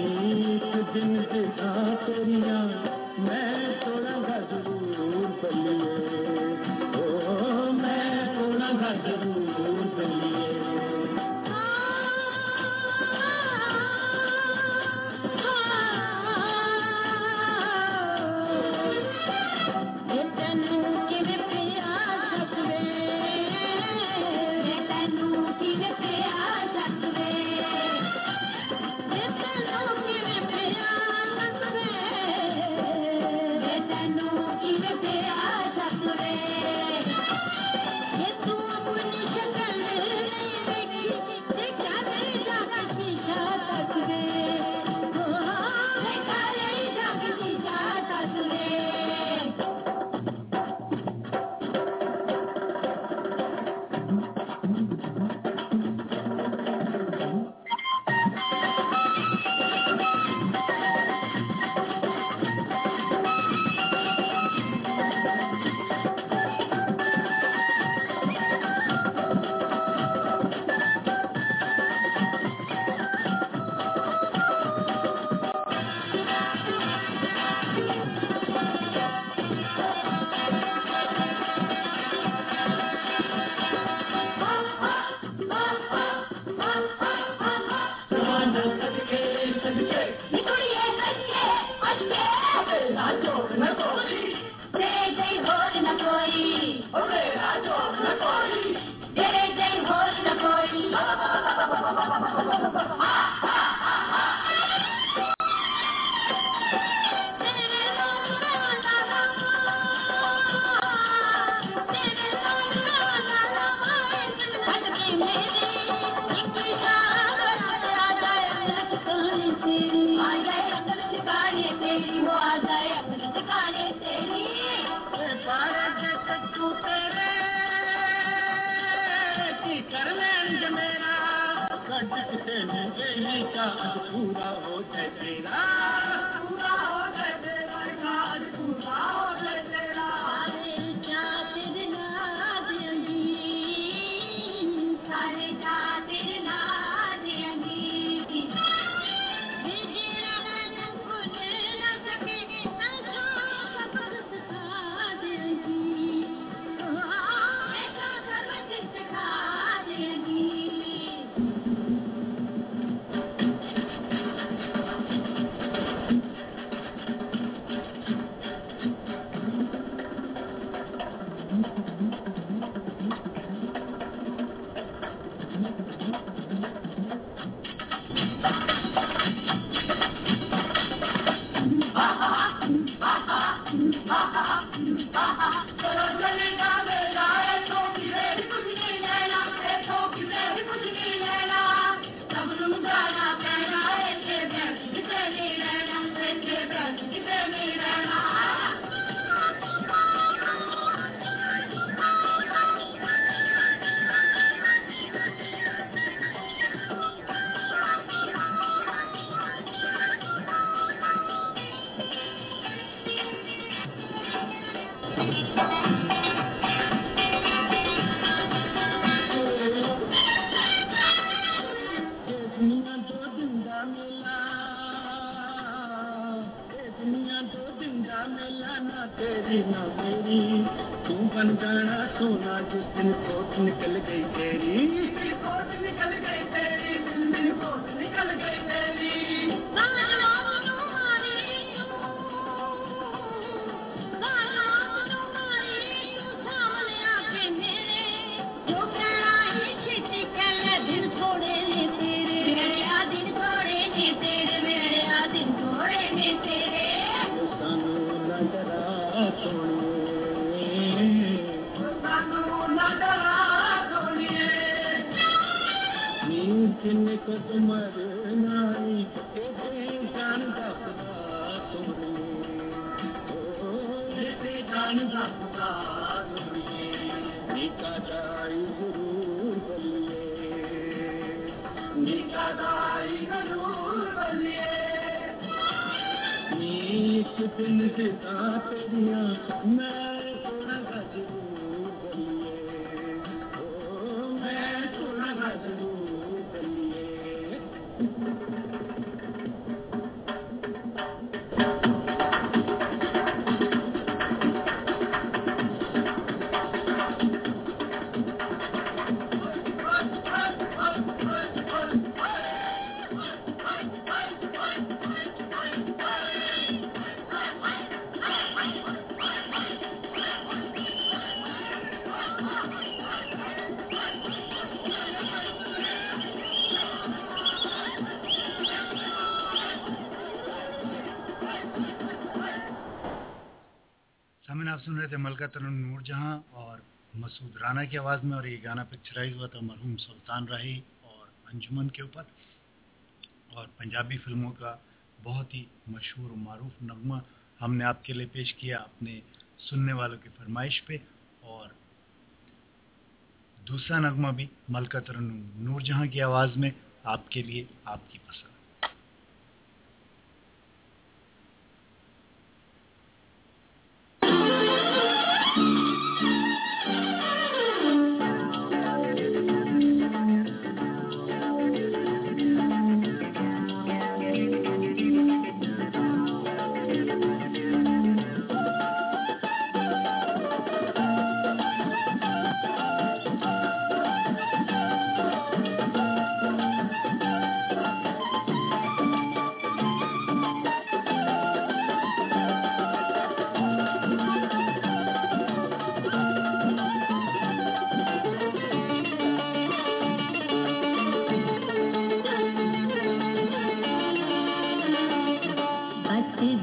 दिन दिखा तेरिया मैं थोड़ा जरूर बल्ले आप सुन रहे थे मलका तरन नूरजहां और मसूद राना की आवाज़ में, और ये गाना पिक्चराइज हुआ था मरहूम सुल्तान राही और अंजुमन के ऊपर, और पंजाबी फिल्मों का बहुत ही मशहूर और मारूफ नगमा हमने आपके लिए पेश किया अपने सुनने वालों की फरमाइश पे। और दूसरा नगमा भी मलका तरन नूरजहां की आवाज़ में आपके लिए, आपकी पसंद।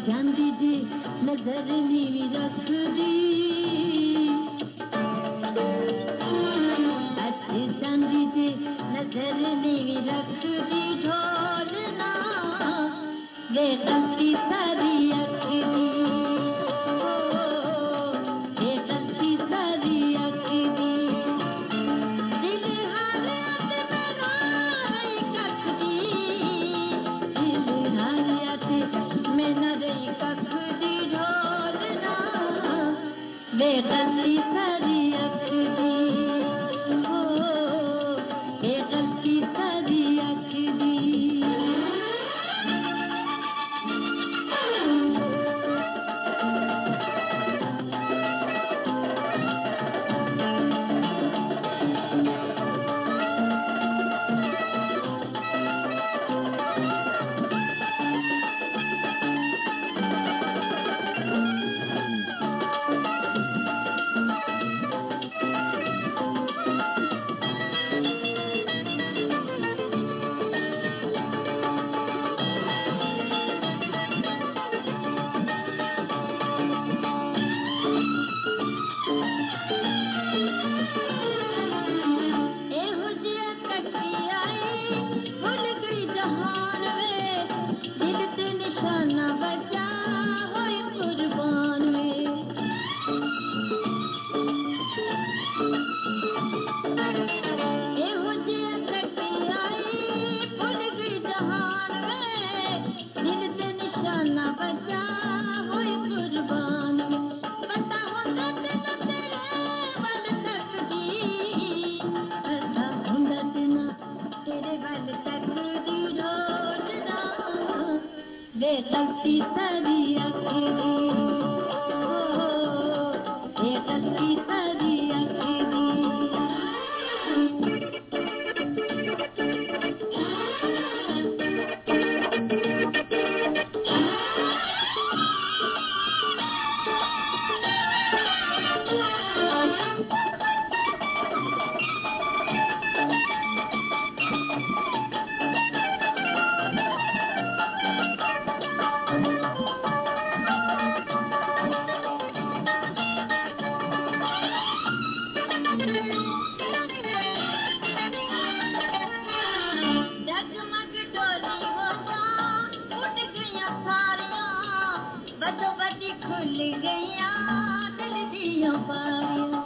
चांदी दी नजर नीवी रख दी अच्छी चांदी दी नजर नीवी रख दी ढोलना बेगलती सारी अख दी बेगलती सारी अख दी दिल हारियत में नारे कख दी दिल हारियत में नारे कख दी ढोलना बेगलती सारी अख दी बेगलती सारी अख दी बेगलती सारी अख दी बेगलती सारी अख दी जगमग डोली होता उठ गईयां सारियां बदो बदी खुल गईयां दिल दियां बारियां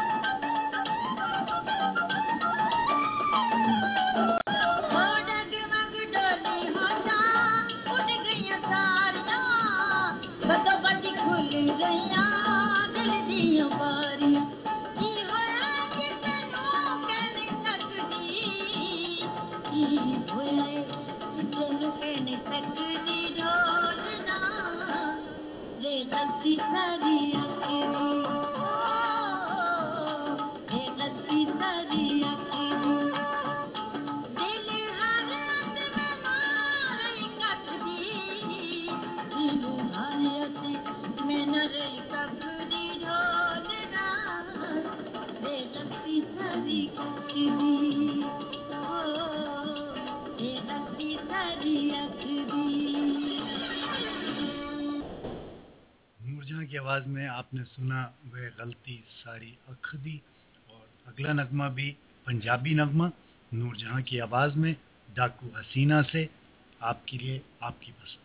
ओ जगमग डोली होता उठ गईयां सारियां बदो बदी खुल गईयां दिल दियां बारियां की होया किसनों कह नहीं सकदी होए किसनों कह नहीं सकदी ढोलना बेगलती सारी अख दी बेगलती सारी अख दी दिल हारियत में नारे कख दी दिल हारियत में नारे कख दी ढोलना बेगलती सारी अख दी बेगलती सारी अख दी नूरजहां की आवाज़ में आपने सुना वह गलती सारी अख दी। और अगला नगमा भी पंजाबी नगमा नूरजहां की आवाज़ में डाकू हसीना से आपके लिए आपकी पसंद।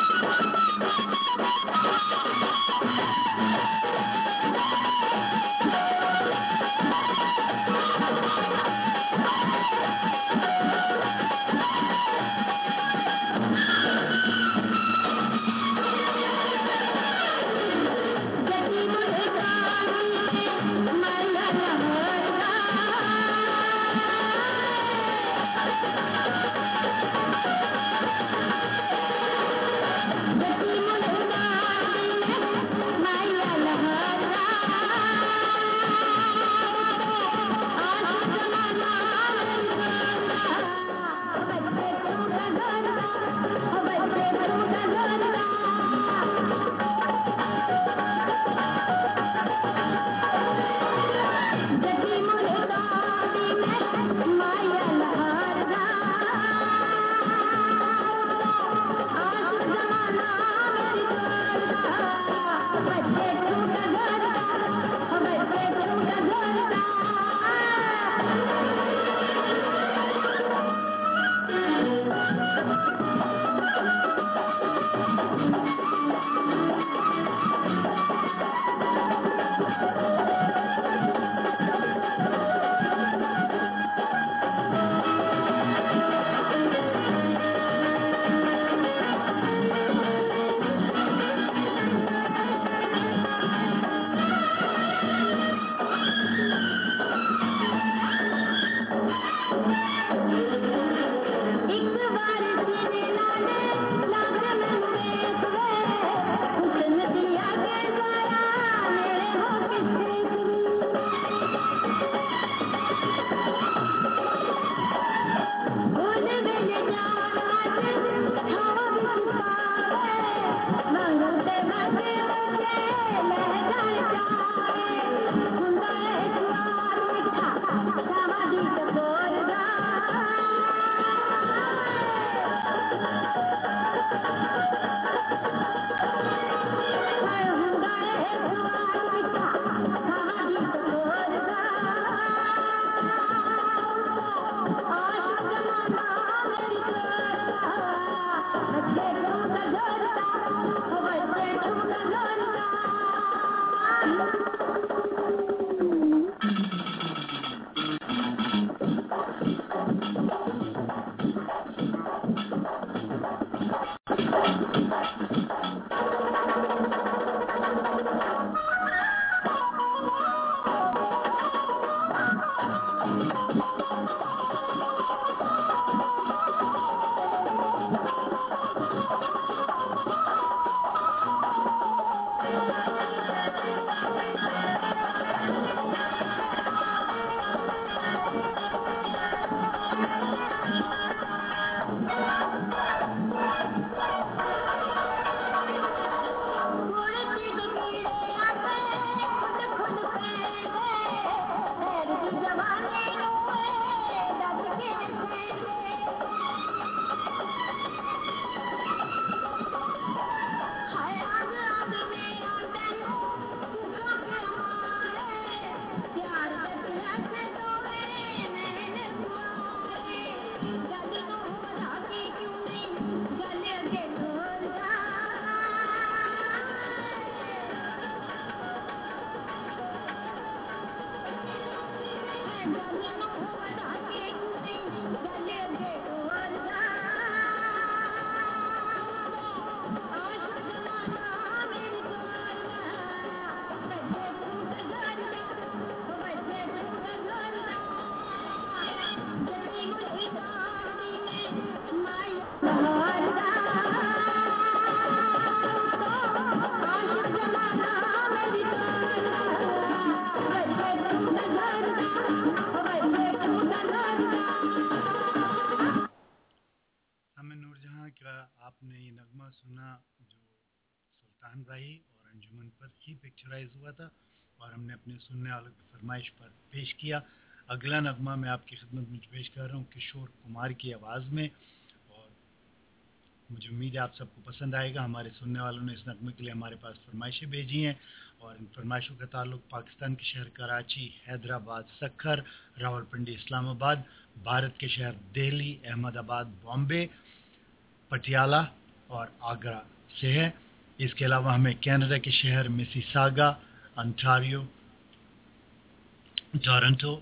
बेगलती आपने ये नगमा सुना जो सुल्तान भाई और अंजुमन पर ही पिक्चराइज हुआ था और हमने अपने सुनने वालों की फरमाइश पर पेश किया। अगला नगमा मैं आपकी खिदमत में पेश कर रहा हूँ किशोर कुमार की आवाज़ में, और मुझे उम्मीद है आप सबको पसंद आएगा। हमारे सुनने वालों ने इस नगमे के लिए हमारे पास फरमाइशें भेजी हैं और इन फरमाइशों का ताल्लुक पाकिस्तान के शहर कराची, हैदराबाद, सक्खर, रावलपिंडी, इस्लामाबाद, भारत के शहर दिल्ली, अहमदाबाद, बॉम्बे, पटियाला और आगरा से है। इसके अलावा हमें कनाडा के शहर मिसिसागा, अंटारियो, टोरंटो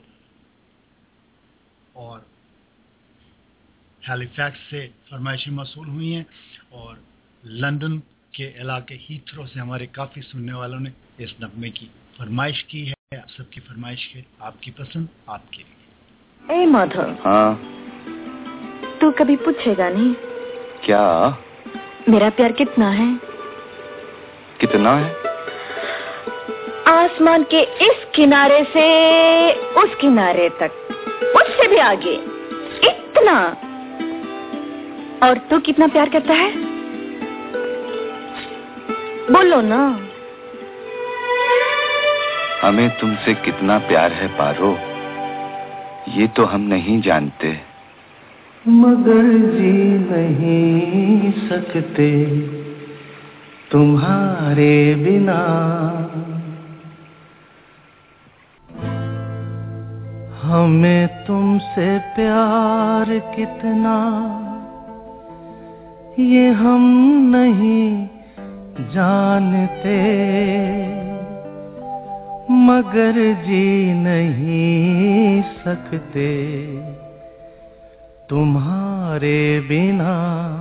और हैलिफैक्स से फरमाइशें मौसूल हुई हैं, और लंदन के इलाके हीथ्रो से हमारे काफ़ी सुनने वालों ने इस नगमे की फरमाइश की है। आप सबकी फरमाइश है, आपकी पसंद आपके लिए। ए माधव, हाँ, तू कभी पूछेगा नहीं क्या मेरा प्यार कितना है? कितना है? आसमान के इस किनारे से उस किनारे तक, उससे भी आगे, इतना। और तू कितना प्यार करता है? बोलो ना। हमें तुमसे कितना प्यार है पारो, ये तो हम नहीं जानते, मगर जी नहीं सकते तुम्हारे बिना। हमें तुमसे प्यार कितना ये हम नहीं जानते, मगर जी नहीं सकते तुम्हारे बिना।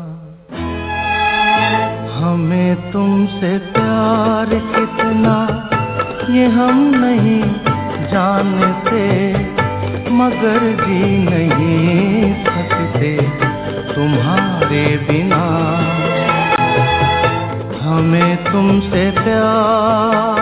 हमें तुमसे प्यार कितना ये हम नहीं जानते, मगर जी नहीं सकते तुम्हारे बिना। हमें तुमसे प्यार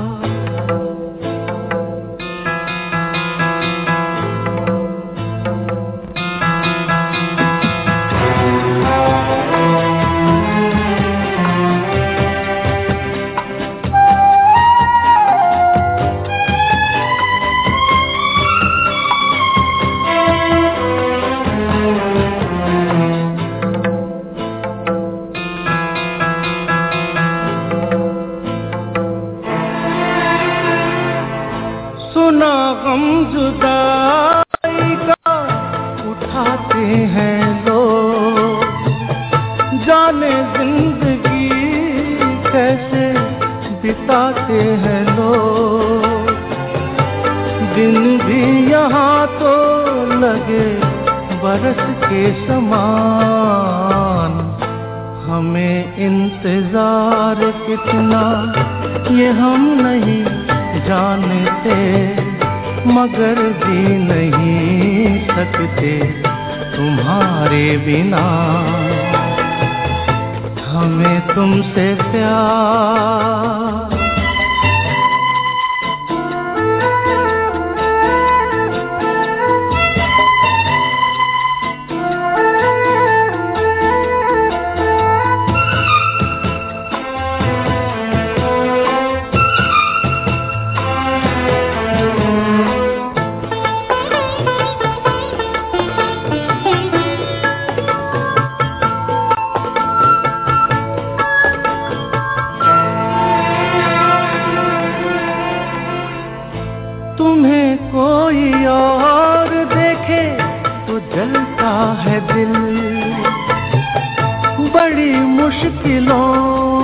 जुदाई का उठाते हैं लोग, जाने जिंदगी कैसे बिताते हैं लोग। दिन भी यहाँ तो लगे बरस के समान, हमें इंतजार कितना ये हम नहीं जानते, मगर जी नहीं सकते तुम्हारे बिना। हमें तुमसे प्यार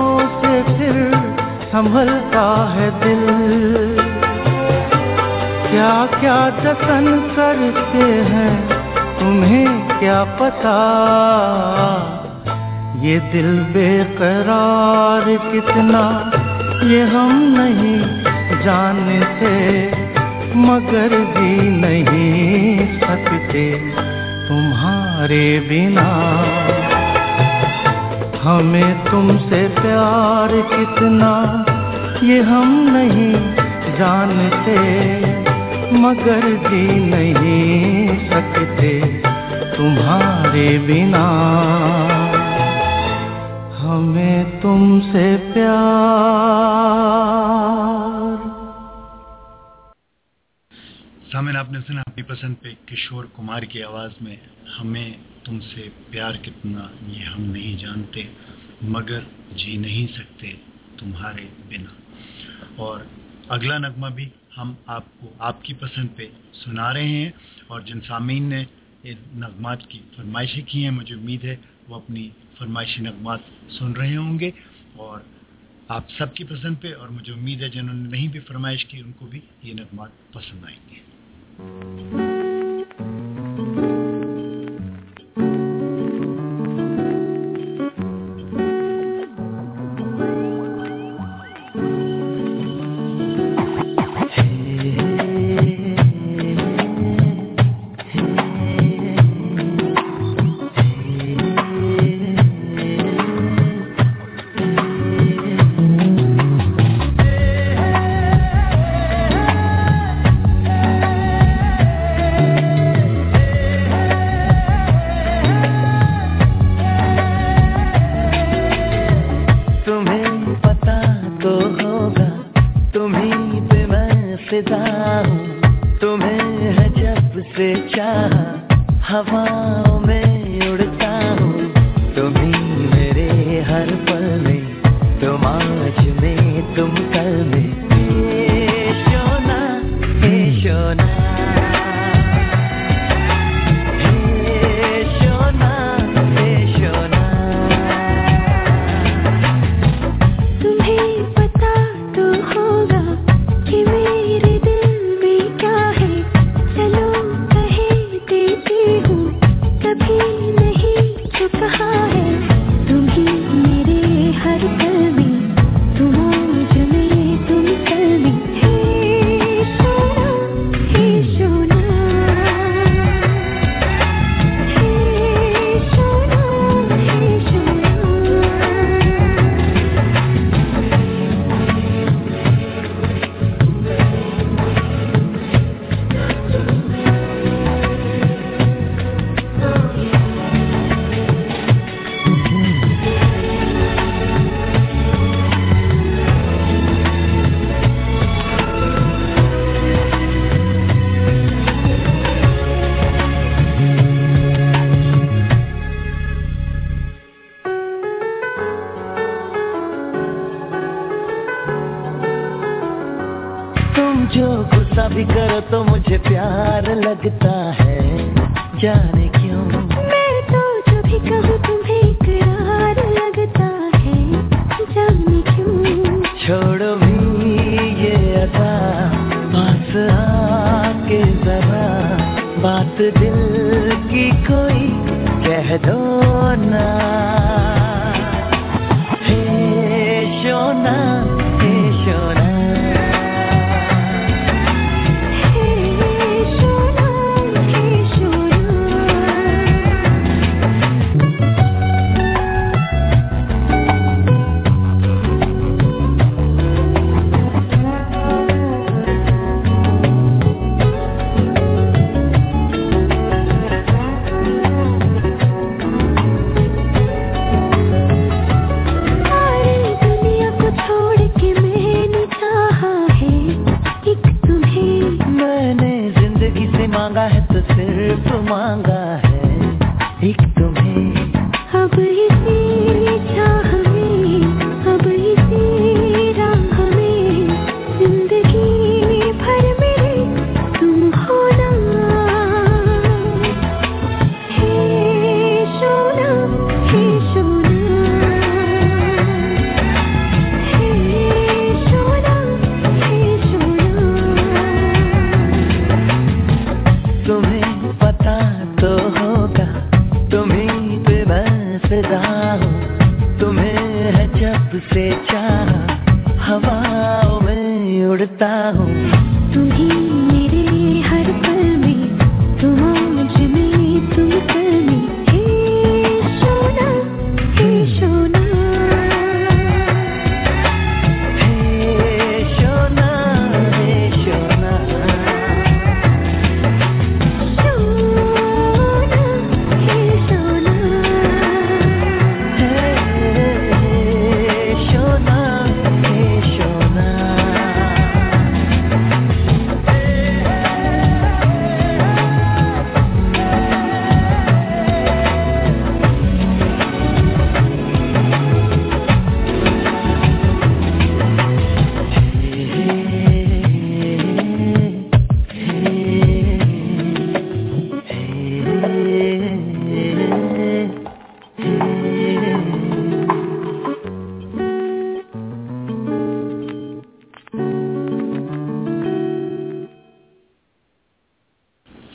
संभलता है दिल। क्या क्या जतन करते हैं तुम्हें क्या पता, ये दिल बेकरार कितना ये हम नहीं जानते, मगर जी नहीं सकते तुम्हारे बिना। हमें तुमसे प्यार कितना ये हम नहीं जानते, मगर जी नहीं सकते तुम्हारे बिना। हमें तुमसे प्यार। सामने आपने सुना अपनी पसंद पे किशोर कुमार की आवाज में हमें तुमसे प्यार कितना ये हम नहीं जानते, मगर जी नहीं सकते तुम्हारे बिना। और अगला नगमा भी हम आपको आपकी पसंद पे सुना रहे हैं, और जिन सामीन ने इन नगमात की फरमाइशें की हैं, मुझे उम्मीद है वो अपनी फरमाइशी नगमात सुन रहे होंगे और आप सबकी पसंद पे, और मुझे उम्मीद है जिन्होंने नहीं भी फरमाइश की उनको भी ये नगमात पसंद आएंगे।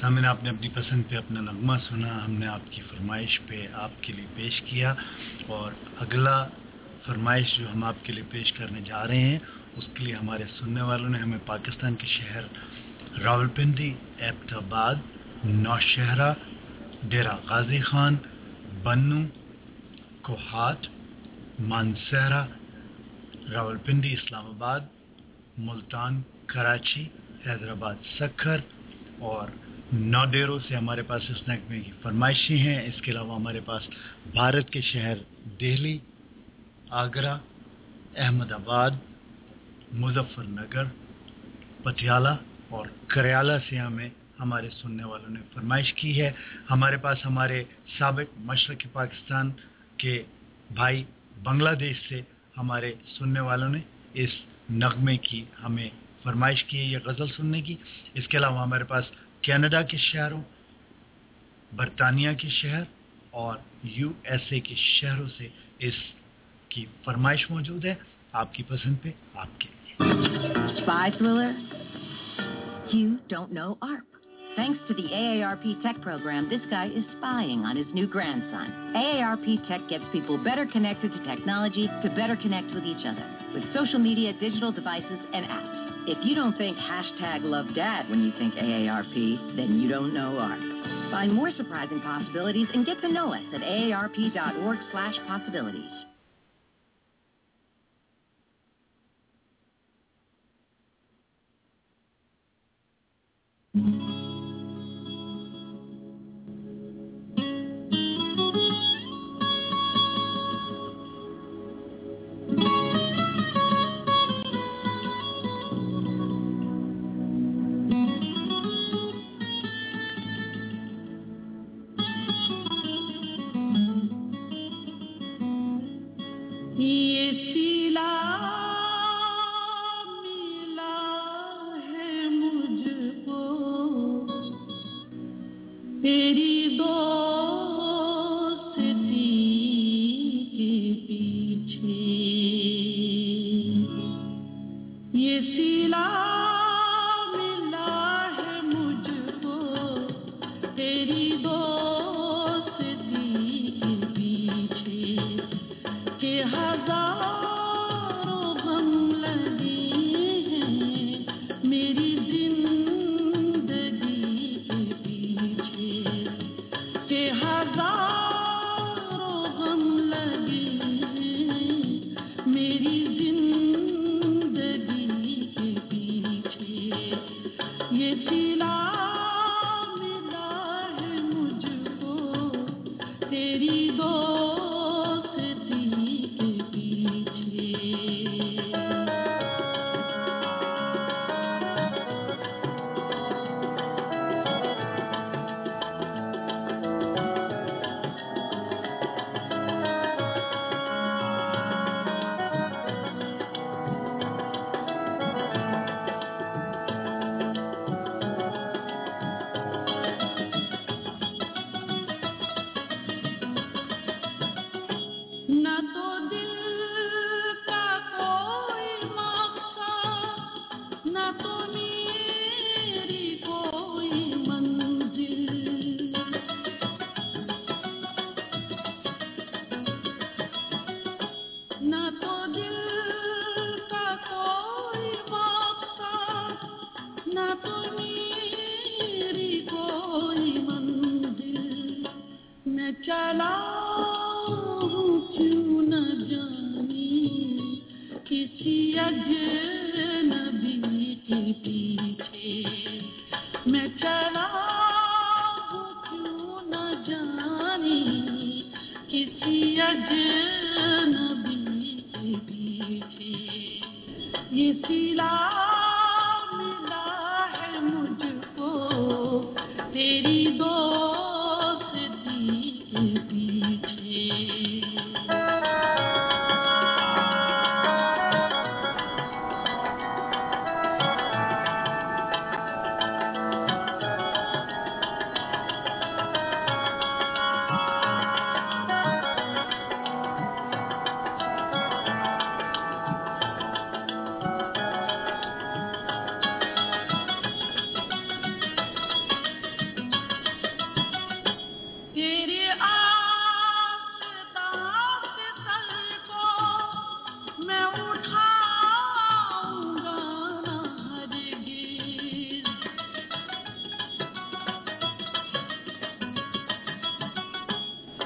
सामने आपने अपनी पसंद पे अपना नगमा सुना, हमने आपकी फरमाइश पे आपके लिए पेश किया। और अगला फरमाइश जो हम आपके लिए पेश करने जा रहे हैं उसके लिए हमारे सुनने वालों ने हमें पाकिस्तान के शहर रावलपिंडी, एबटाबाद, नौशहरा, डेरा गाजी खान, बन्नू, कोहाट, मानसहरा, रावलपिंडी, इस्लामाबाद, मुल्तान, कराची, हैदराबाद, सक्खर और नौडेरों से हमारे पास इस नगमे की फरमाइशें हैं। इसके अलावा हमारे पास भारत के शहर दिल्ली, आगरा, अहमदाबाद, मुजफ्फरनगर, पटियाला और कराला से हमारे सुनने वालों ने फरमाइश की है। हमारे पास हमारे साबिक मशरक़ी पाकिस्तान के भाई बांग्लादेश से हमारे सुनने वालों ने इस नगमे की हमें फरमाइश की है, ये गज़ल सुनने की। इसके अलावा हमारे पास कनाडा के शहरों, बरतानिया के शहर और यूएसए के शहरों से इसकी फरमाइश मौजूद है, आपकी पसंद पे आपके लिए। Spy thriller? You don't know ARP. Thanks to the AARP Tech program, this guy is spying on his new grandson. AARP Tech gets people better connected to technology to better connect with each other with social media, digital devices, and apps. If you don't think #LoveDad when you think AARP, then you don't know ARP. Find more surprising possibilities and get to know us at aarp.org/possibilities.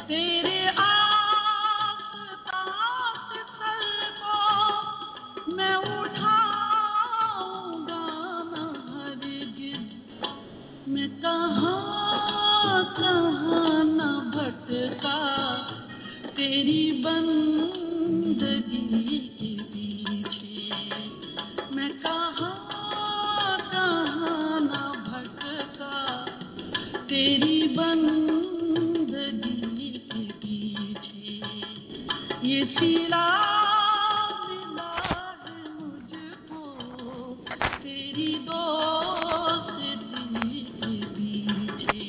तेरे आसपास सर को मैं उठाऊंगा न हरगिज़, मैं कहाँ कहाँ न भटका तेरी बंदगी के पीछे, मैं कहाँ कहाँ न भटका तेरी बंदगी के पीछे। ये सिला मिला है मुझको तेरी दोस्ती के पीछे।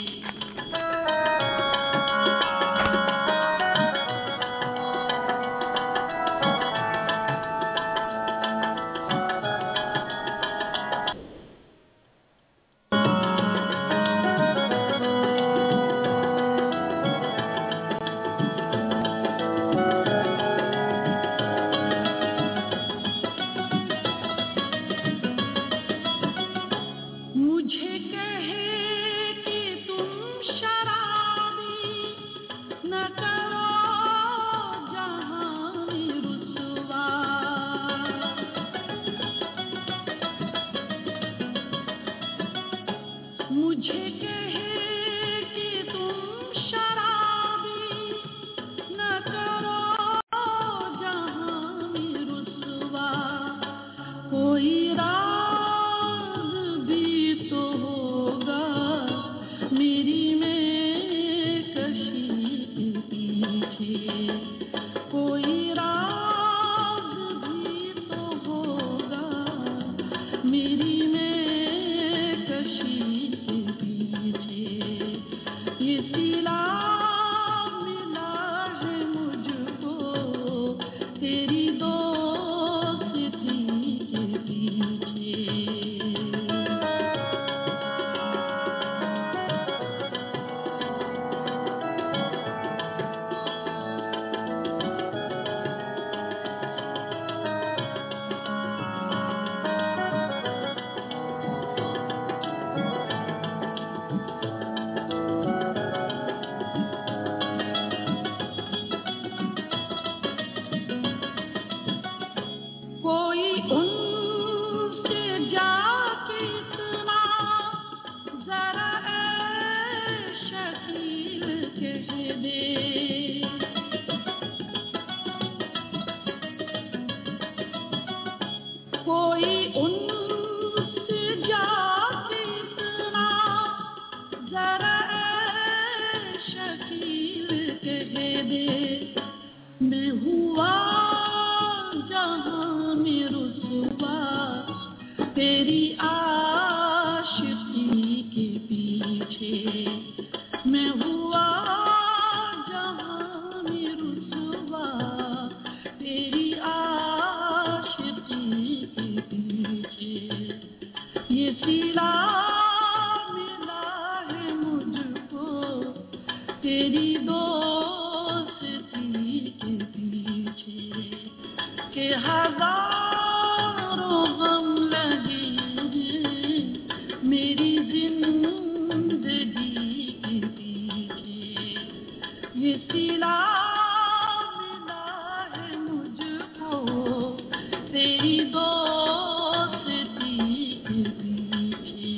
मुझे कहे कि तुम शराबी न करो जहानी रुसवा, मुझे कहे कि तुम शराबी न करो जहानी रुसवा, कोई भी तो होगा मेरी में कशी के पीछे, कोई राज भी तो होगा मेरी में कशी के पीछे। ये सिला मिला है मुझको तेरी दोस्ती के पीछे। कोई उनसे जाके इतना जरा ऐ शकील कह दे, कोई उनसे जाके इतना जरा ऐ शकील कह दे, मैं हुआ जहाँ में रुसवा तेरी आशिकी के पीछे, मैं हुआ जहाँ में रुसवा तेरी आशिकी के पीछे। ये सिला मिला है मुझको तेरी दोस्ती के पीछे, के हजारों गम लगे हैं मेरी जिंदगी के पीछे। ये सिला मिला है मुझको तेरी दोस्ती के पीछे।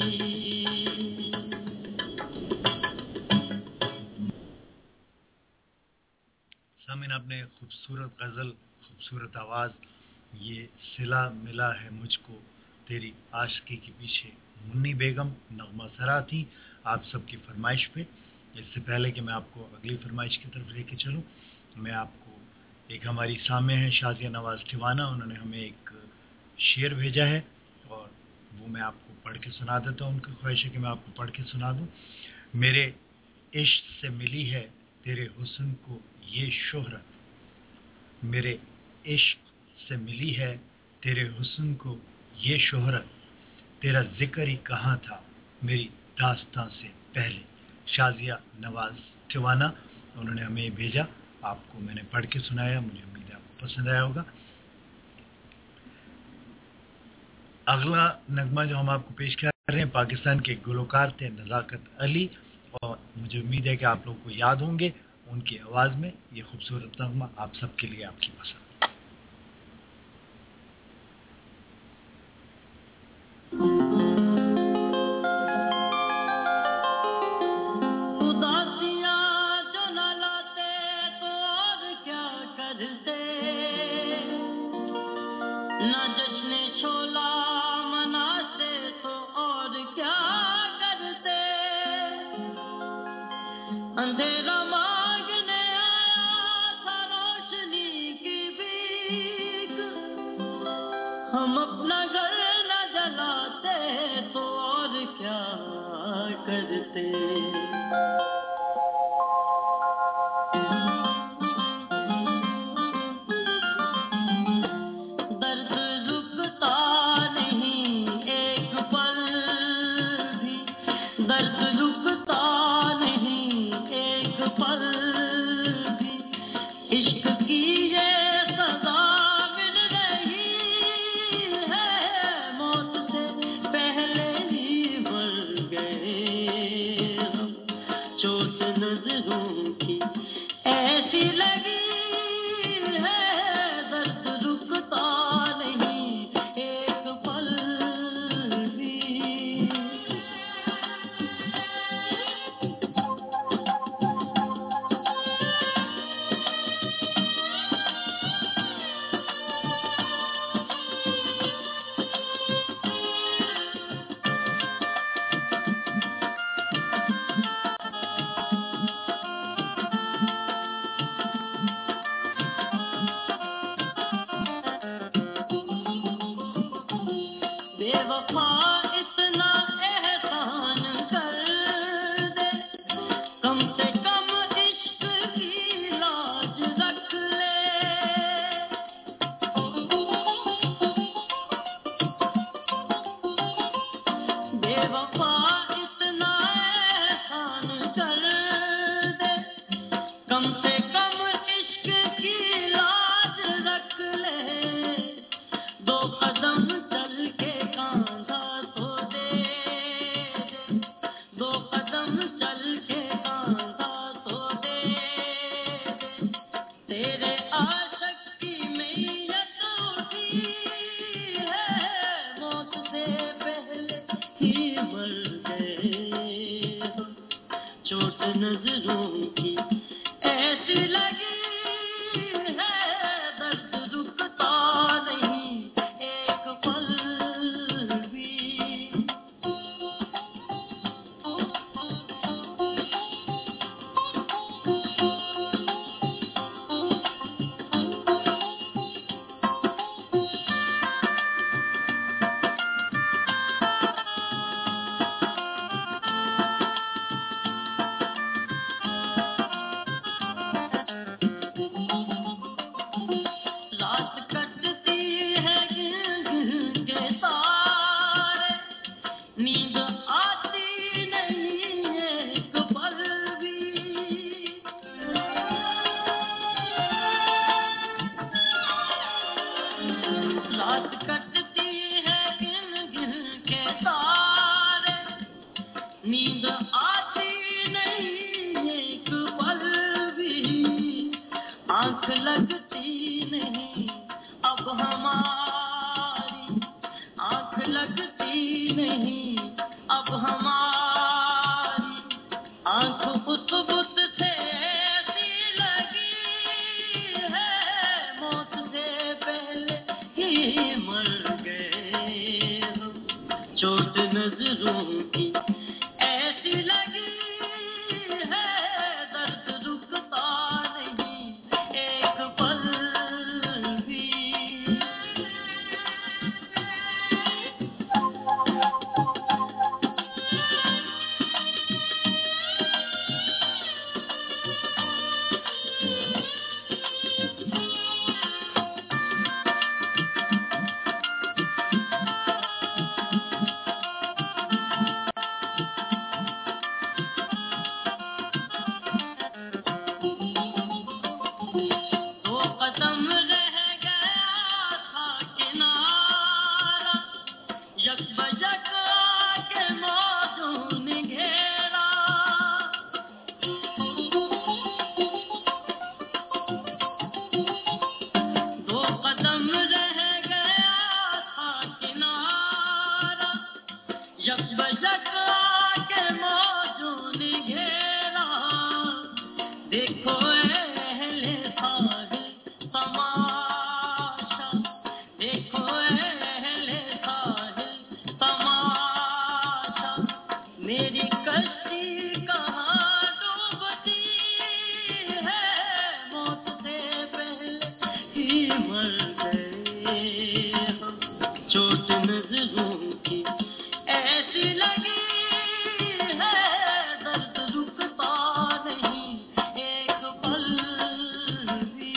सामीन, आपने खूबसूरत गज़ल, खूबसूरत आवाज़, ये सिला मिला है मुझको तेरी आशिकी के पीछे, मुन्नी बेगम, नगमा सरा थी आप सबकी फरमाइश पे। इससे पहले कि मैं आपको अगली फरमाइश की तरफ लेके चलूँ, मैं आपको एक हमारी सामे हैं शाजिया नवाज़ टिवाना, उन्होंने हमें एक शेर भेजा है और वो मैं आपको पढ़ के सुना देता हूँ। उनकी ख्वाहिश है कि मैं आपको पढ़ के सुना दूँ। मेरे इश्क से मिली है तेरे हुस्न को ये शोहरत, मेरे इश्क से मिली है तेरे हुस्न को ये शोहरत, तेरा जिक्र ही कहाँ था मेरी दास्तां से पहले। शाजिया नवाज़ टिवाना, उन्होंने हमें भेजा, आपको मैंने पढ़ के सुनाया, मुझे उम्मीद है आपको पसंद आया होगा। अगला नगमा जो हम आपको पेश कर रहे हैं, पाकिस्तान के गुलकार थे नज़ाकत अली, और मुझे उम्मीद है कि आप लोगों को याद होंगे उनकी आवाज में ये खूबसूरत नगमा आप सबके लिए, आपकी पसंद। अंधेरा मांगने आया था रोशनी की भीख, हम अपना घर न जलाते तो और क्या करते। दर्द रुकता नहीं एक पल भी, दर्द रुकता पल भी, इश्क की ये सजा मिल रही है, मौत से पहले ही मर गए हम। चोट नजरों की ऐसी लगी है, दर्द रुकता नहीं एक पल भी। बेवफा इतना एहसान कर दे, कम से कम इश्क की लाज रख ले। बेवफा इतना एहसान कर दे, कम से कम इश्क की लाज रख ले। दो कदम चल के कांधा तो दे दे, दो कदम चल के कांधा तो दे दे। तेरे आशिक की मैयत उठी है, मौत से पहले ही मर गए हम। चोट नजरों की ऐसी लगी है, दर्द रुकता नहीं एक पल भी। रात कटती है गिन गिन के तारे, नींद आती नहीं एक पल भी। रात कटती है गिन गिन के तारे, नींद आती नहीं एक पल भी। आंख लगती नहीं अब हमारी, आंख लगती नहीं अब हमारी। आंख उस बुत से ऐसी लगी है, मौत से पहले ही मर गए हम। चोट नजरों की ऐसी लगी है, दर्द रुकता नहीं एक पल भी। देखो अहले साहिल तमाशा, देखो अहले साहिल तमाशा, मेरी कश्ती कहाँ डूबती है, मौत से पहले ही मर गए हम, चोट नजरों की ऐसी लगी है, दर्द रुकता नहीं एक पल भी।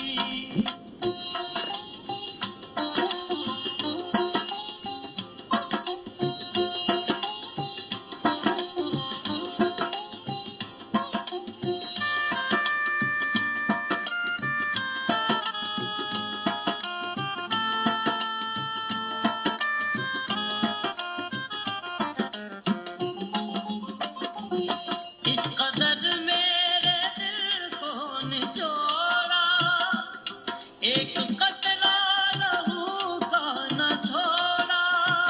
इस कदर मेरे दिल को निचोड़ा, एक कतरा लहू का न छोड़ा।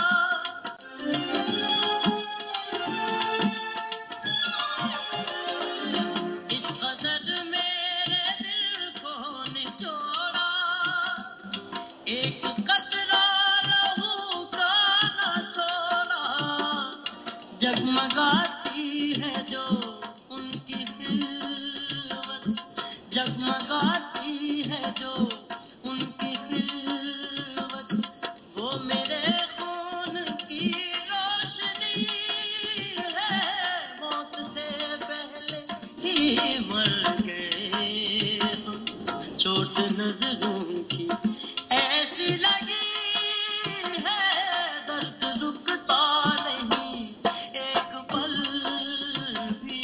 इस कदर मेरे दिल को निचोड़ा, एक कतरा लहू का न छोड़ा। जगमगाती है जो उनकी खिलवत, जगमगाती है जो उनकी खिलवत, वो मेरे खून की रोशनी है, मौत से पहले ही मर गए हम, चोट नजरों की ऐसी लगी है, दर्द रुकता नहीं एक पल भी।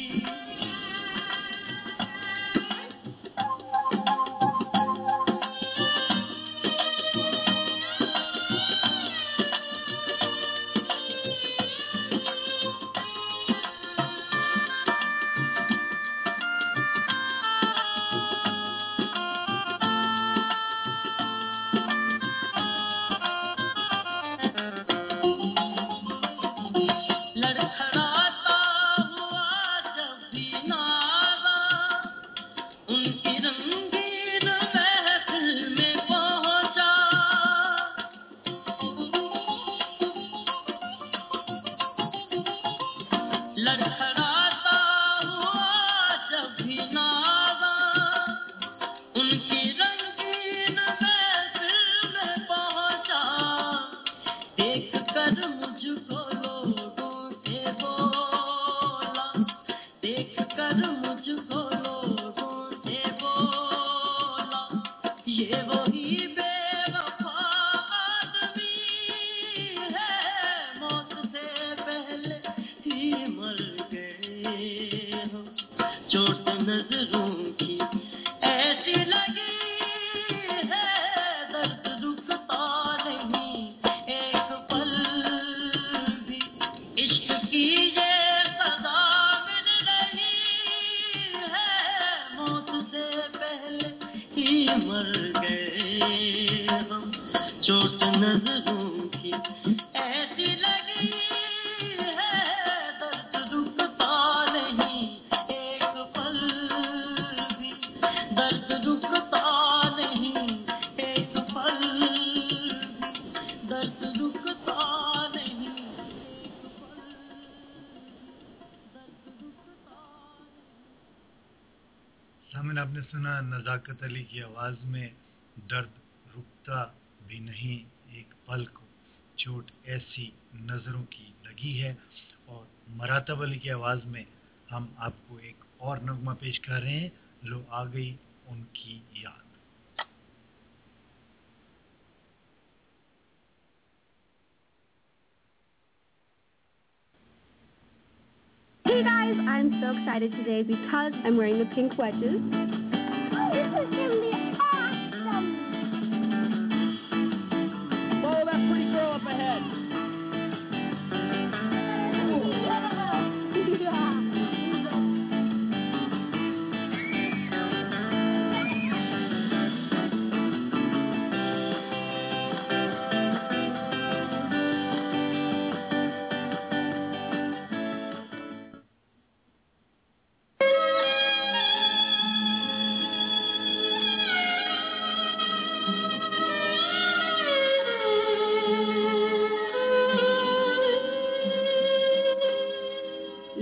लड़खड़ाता हुआ जब भी नागा उनकी रंगीन महफिल में पहुंचा, लड़खड़ाता हुआ जब भी नागा उनकी रंगीन महफिल में पहुंचा, देख कर मुझको लोगों से बोला, देख कर मुझको लोगों से बोला, ये वही बेवफा आदमी है, मौत से पहले ही मर गए हम, चोट नजरों की ऐसी लगी है, दर्द रुकता नहीं एक पल भी। इश्क की ये सदा मिल रही है, मौत से पहले ही मर गए हम, चोट नजरों की ऐसी लगी है, दर्द रुकता नहीं एक पल भी, दर्द रुकता नहीं एक पल भी, दर्द रुकता नहीं एक पल, दर्द रुकता नहीं। सामने आपने सुना नज़ाकत अली की आवाज़ में दर्द रुकता भी नहीं एक पल को, चोट ऐसी नज़रों की लगी है। और मरातब अली की आवाज़ में हम आपको एक और नगमा पेश कर रहे हैं, लो आ गई उनकी याद। Hey guys, I'm so excited today because I'm wearing the pink wedges. Oh, this is going to be awesome! Follow that pretty girl up ahead.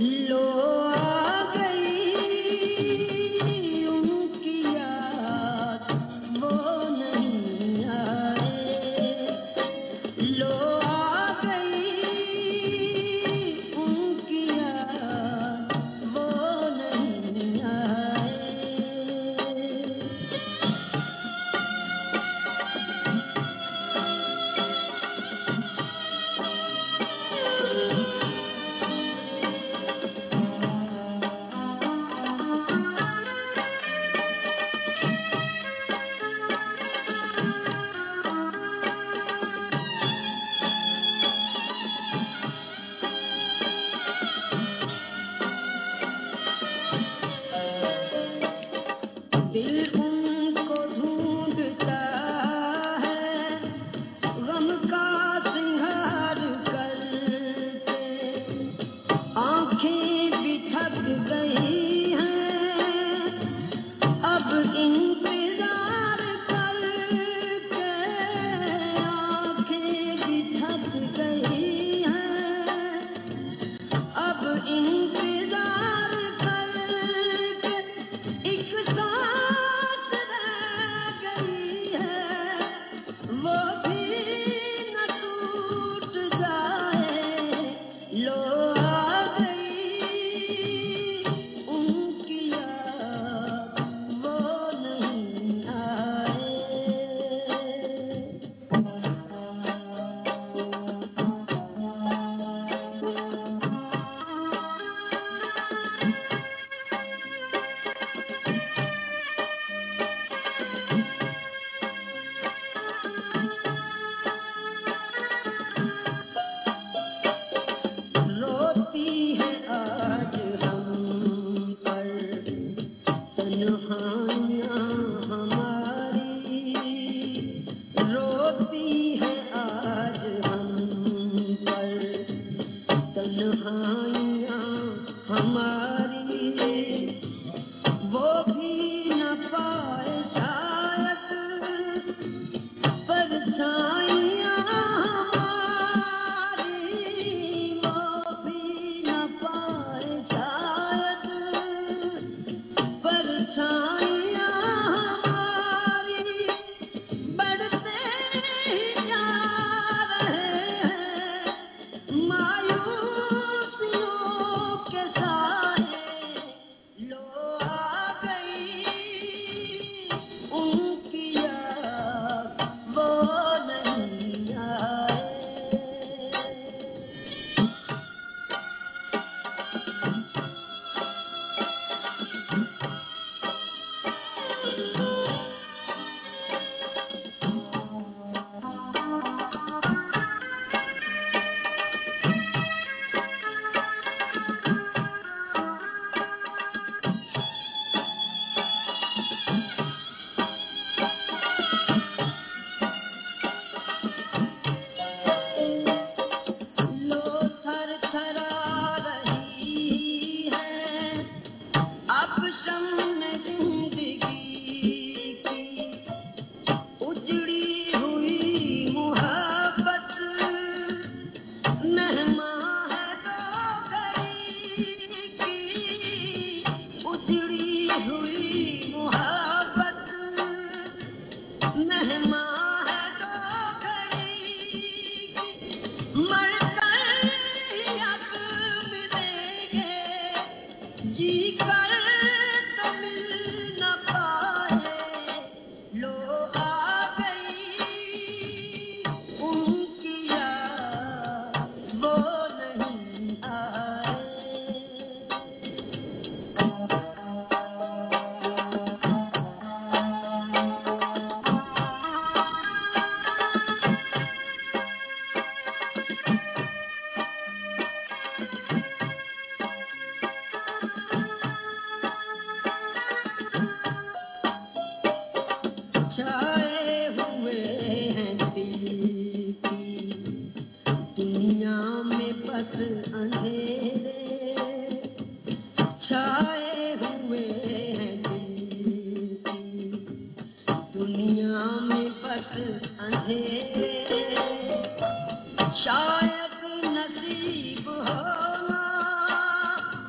शायद नसीब होना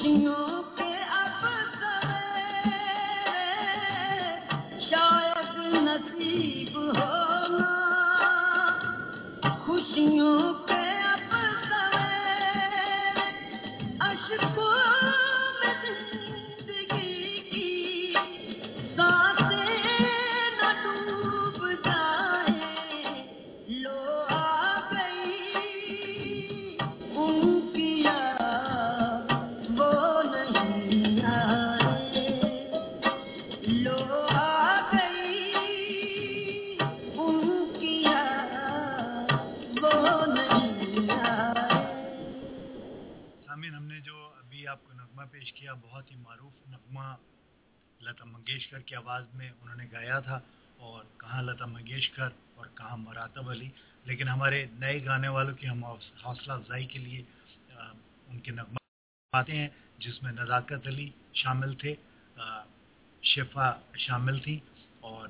खुशियों के अब शायद नसीब होना खुशियों के अब अश्कों में जिंदगी की सांसें न डूब जाए लो आ गई उनकी याद वो नहीं आए लो आ गई उनकी याद वो नहीं आए। सामीन, हमने जो अभी आपको नगमा पेश किया बहुत ही मारूफ नगमा लता मंगेशकर की आवाज़ में उन्होंने गाया था, और कहाँ लता मंगेशकर और कहाँ मरातब अली, लेकिन हमारे नए गाने वालों की हम हौसला अफजाई के लिए उनके नगमा आते हैं जिसमें नज़ाकत अली शामिल थे, शिफा शामिल थी, और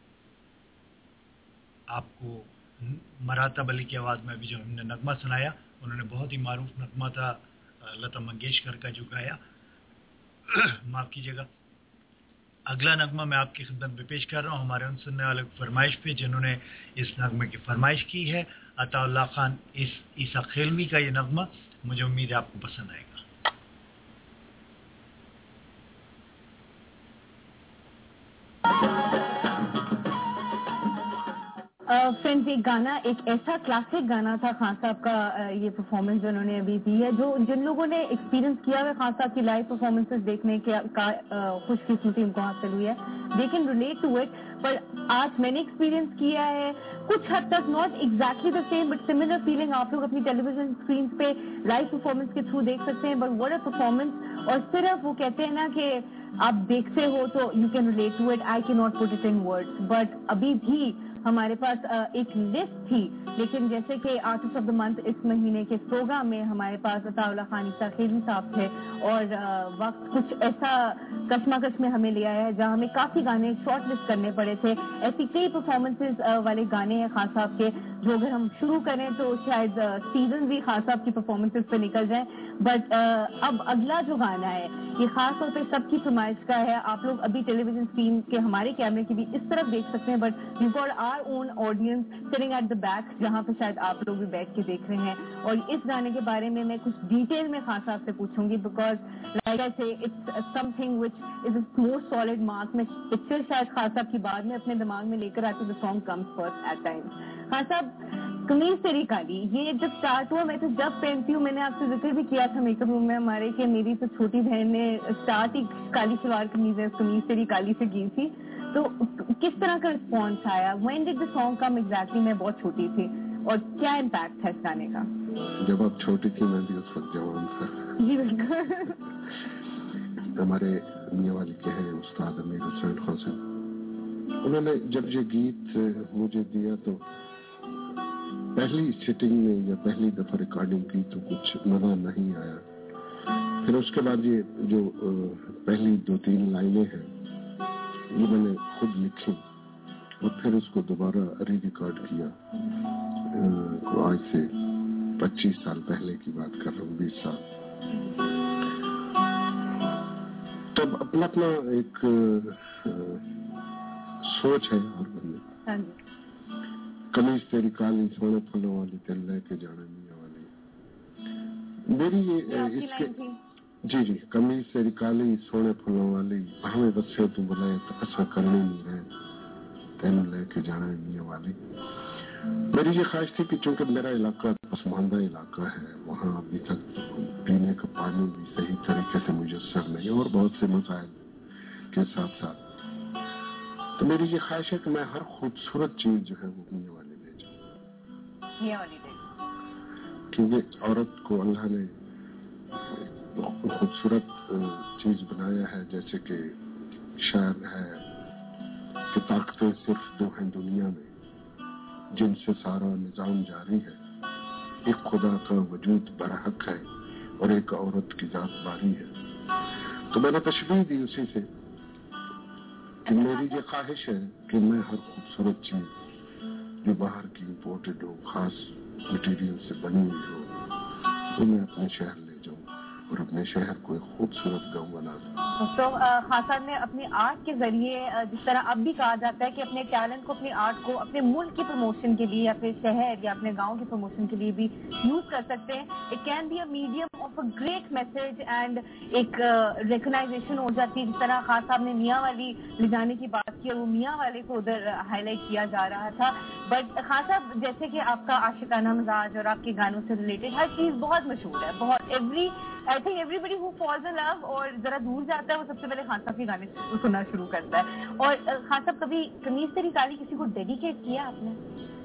आपको मरातब अली की आवाज़ में अभी जो हमने नगमा सुनाया उन्होंने बहुत ही मारूफ नगमा था लता मंगेशकर का जो गाया। माफ़ कीजिएगा। अगला नगमा मैं आपकी खिदमत में पेश कर रहा हूँ हमारे उन सुनने वाले फरमाइश पे जिन्होंने इस नगमे की फरमाइश की है। अताउल्लाह खान ईसा खेलवी का ये नगमा, मुझे उम्मीद है आपको पसंद आएगा। फ्रेंड्स, ये गाना एक ऐसा क्लासिक गाना था खान साहब का, ये परफॉर्मेंस जो उन्होंने अभी दी है, जो जिन लोगों ने एक्सपीरियंस किया है खान साहब की लाइव परफॉर्मेंसेस देखने का खुशकिस्मती उनको हासिल हुई है, they can relate to it. पर आज मैंने एक्सपीरियंस किया है कुछ हद तक, not exactly the same but similar feeling आप लोग अपनी टेलीविजन स्क्रीन पे लाइव परफॉर्मेंस के थ्रू देख सकते हैं। But what a performance! और सिर्फ वो कहते हैं ना कि आप देखते हो तो you can relate to it, I can not put it in words. But अभी भी हमारे पास एक लिस्ट थी, लेकिन जैसे कि आर्टिस्ट ऑफ द मंथ इस महीने के प्रोग्राम में हमारे पास अताउल्लाह खान ईसा खेलवी साहब थे, और वक्त कुछ ऐसा कशमकश में हमें ले आया है जहां हमें काफी गाने शॉर्ट लिस्ट करने पड़े थे। ऐसी कई परफॉर्मेंसेज वाले गाने हैं खान साहब के जो अगर हम शुरू करें तो शायद सीजन भी खान साहब की परफॉर्मेंसेज पे निकल जाए। बट अब अगला जो गाना है ये खास तौर पे सबकी फरमाइश का है। आप लोग अभी टेलीविजन स्क्रीन के हमारे कैमरे की भी इस तरफ देख सकते हैं, but we got our own audience sitting at the back जहां पे शायद आप लोग भी बैठ के देख रहे हैं। और इस गाने के बारे में मैं कुछ डिटेल में खान साहब से पूछूंगी, because like I say it's something which is a more solid mark. मैं पिक्चर शायद खान साहब की बाद में अपने दिमाग में लेकर आती, the song comes first at times. Khan Sahab, कमीज तेरी काली, ये जब स्टार्ट हुआ मैं तो जब पहनती हूँ, मैंने आपसे जिक्र भी किया था मेकअप रूम में हमारे कि मेरी तो छोटी बहन ने स्टार्ट ही काली सलवार कमीज तेरी काली से की थी, तो किस तरह का रिस्पॉन्स आया? When did the song come exactly? मैं बहुत छोटी थी, और क्या इम्पैक्ट था इस गाने का? जब आप छोटी थी मैं भी उस वक्त जवान था। जी बिल्कुल। हमारे मियां वाली के हैं उस्ताद अमीर हुसैन खान साहब, उन्होंने जब ये गीत मुझे दिया तो पहली सिटिंग में या पहली दफा रिकॉर्डिंग की तो कुछ मजा नहीं आया। फिर उसके बाद ये जो पहली 2-3 लाइनें हैं ये मैंने खुद लिखी और फिर उसको दोबारा री रिकॉर्ड किया। आज से 25 साल पहले की बात कर रहा हूँ, 20 साल। तब अपना अपना एक सोच है हर बंदे। कमीज तेरी काली सोने फूलों वाली तेल लेके जाना मियां वाली, मेरी ये इसके जी कमीज तेरी काली सोने फूलों वाली हमें बच्चे तू बुलाए तो ऐसा करने नहीं रहे तेन लेके जाना मियां वाली। मेरी ये ख्वाहिश थी कि चूंकि मेरा इलाका पसमानदा इलाका है, वहाँ अभी तक पीने का पानी भी सही तरीके से मुयस्सर नहीं और बहुत से मसाइल के साथ साथ, तो मेरी ये ख्वाहिश है कि मैं हर खूबसूरत चीज जो है वो मियां वाली ले जाऊँ, क्योंकि औरत को अल्लाह ने खूबसूरत चीज बनाया है। जैसे कि शायर है कि ताकतें सिर्फ 2 हैं दुनिया में जिनसे सारा निजाम जारी है, एक खुदा का वजूद बरहक है और एक औरत की जात बारी है। तो मैंने तशबीह दी उसी से कि मेरी ये ख्वाहिश है कि मैं हर खूबसूरत चीज जो बाहर की इम्पोर्टेड हो, खास मटेरियल से बनी हुई हो, तो मैं अपने शहर ले जाऊं और अपने शहर को एक खूबसूरत गांव बना दें। तो खान साहब ने अपनी आर्ट के जरिए, जिस तरह अब भी कहा जाता है कि अपने टैलेंट को, अपनी आर्ट को अपने मुल्क की प्रमोशन के लिए, अपने शहर या अपने गांव की प्रमोशन के लिए भी यूज कर सकते हैं। It can be a medium of a great message and एक रिकॉग्नाइजेशन हो जाती है। जिस तरह खान साहब ने मियाँ वाली ले जाने की बात की और वो मियाँ वाले को उधर हाईलाइट किया जा रहा था। बट खान साहब, जैसे कि आपका आशिकाना मिजाज और आपके गानों से रिलेटेड हर चीज बहुत मशहूर है, बहुत I think everybody who falls in love और जरा दूर जाता है वो सबसे पहले खान साहब के गाने सुनना शुरू करता है। और खान साहब, कभी कमीज तेरी काली किसी को डेडिकेट किया आपने?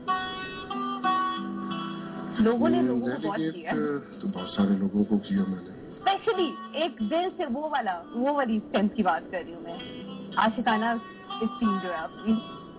लोगों ने बहुत किया, तो बहुत सारे लोगों को किया मैंने। स्पेशली एक दिल से वो वाली सेंस की बात कर रही हूँ मैं, आशिकाना इस सीन जो है आपकी।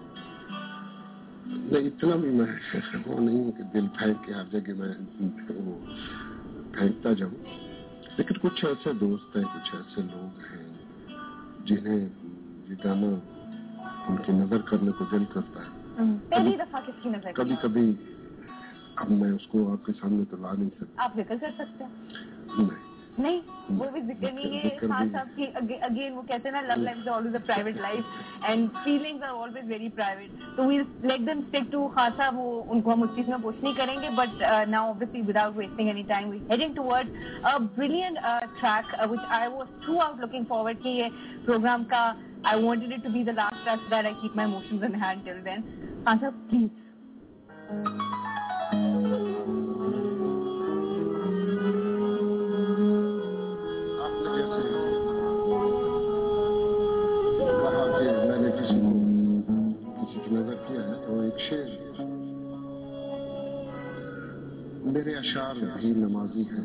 नहीं, इतना भी मैं वो नहीं है कि दिल फेंक के हर जगह मैं वो फेंकता जाऊं, लेकिन कुछ ऐसे दोस्त हैं, कुछ ऐसे लोग हैं जिन्हें ये गाना उनकी नजर करने को दिल करता है। पहली दफा किसकी नजर? कभी कभी अब मैं उसको आपके सामने तो ला नहीं सकता। आप जिक्र कर सकते हैं? नहीं, वो भी जिक्र नहीं है खान साहब की। अगेन वो कहते हैं ना, love life is always a private life and feelings are always very private. तो we let them stick to Khan Sahab, वो उनको हम उस चीज में पुश नहीं करेंगे। But now obviously without wasting any time we heading towards a brilliant track which I was throughout looking forward कि ये प्रोग्राम का I wanted it to be the last track so that I keep my emotions in hand till then. Khan Sahab please. मेरे अशार भी नमाजी हैं,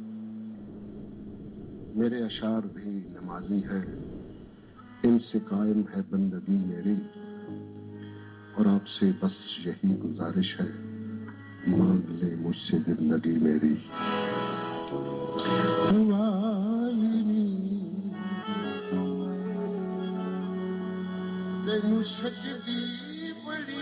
मेरे अशार भी नमाजी हैं, इनसे कायम है बंदगी मेरी, और आपसे बस यही गुजारिश है, मांग ले मुझसे जिंदगी मेरी। तेनू सजदी बड़ी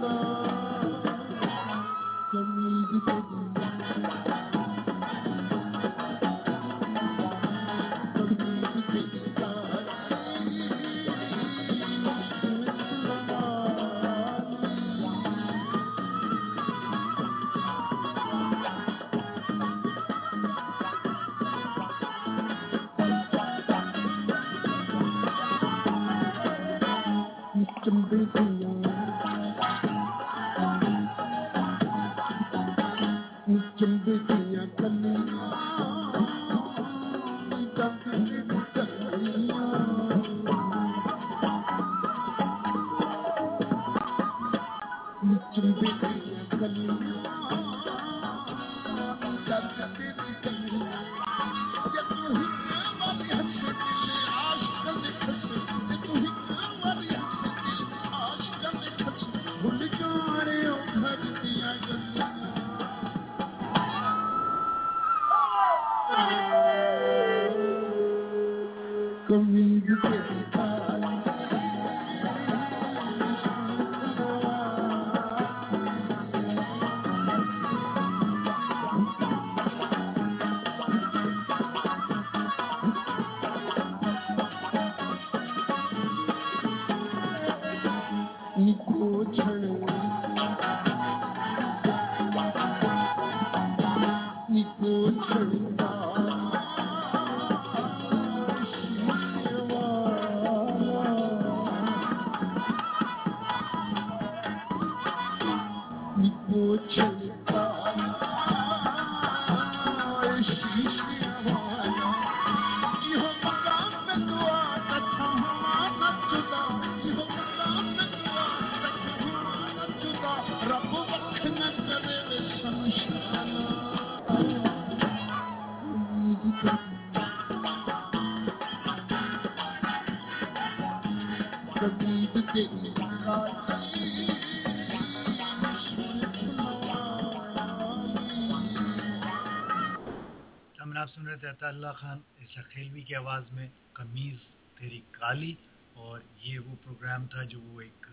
आप सुन रहे थे अताउल्लाह खान ईसा खेलवी की आवाज़ में कमीज़ तेरी काली। और ये वो प्रोग्राम था जो वो एक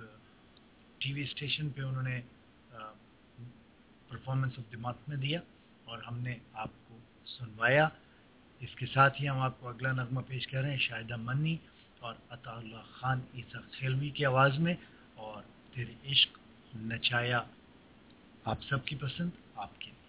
टीवी स्टेशन पे उन्होंने परफॉर्मेंस ऑफ द मंथ में दिया और हमने आपको सुनवाया। इसके साथ ही हम आपको अगला नगमा पेश कर रहे हैं शाहिदा मन्नी और अताउल्लाह खान ईसा खेलवी की आवाज़ में, और तेरे इश्क नचाया। आप सबकी पसंद आपके लिए।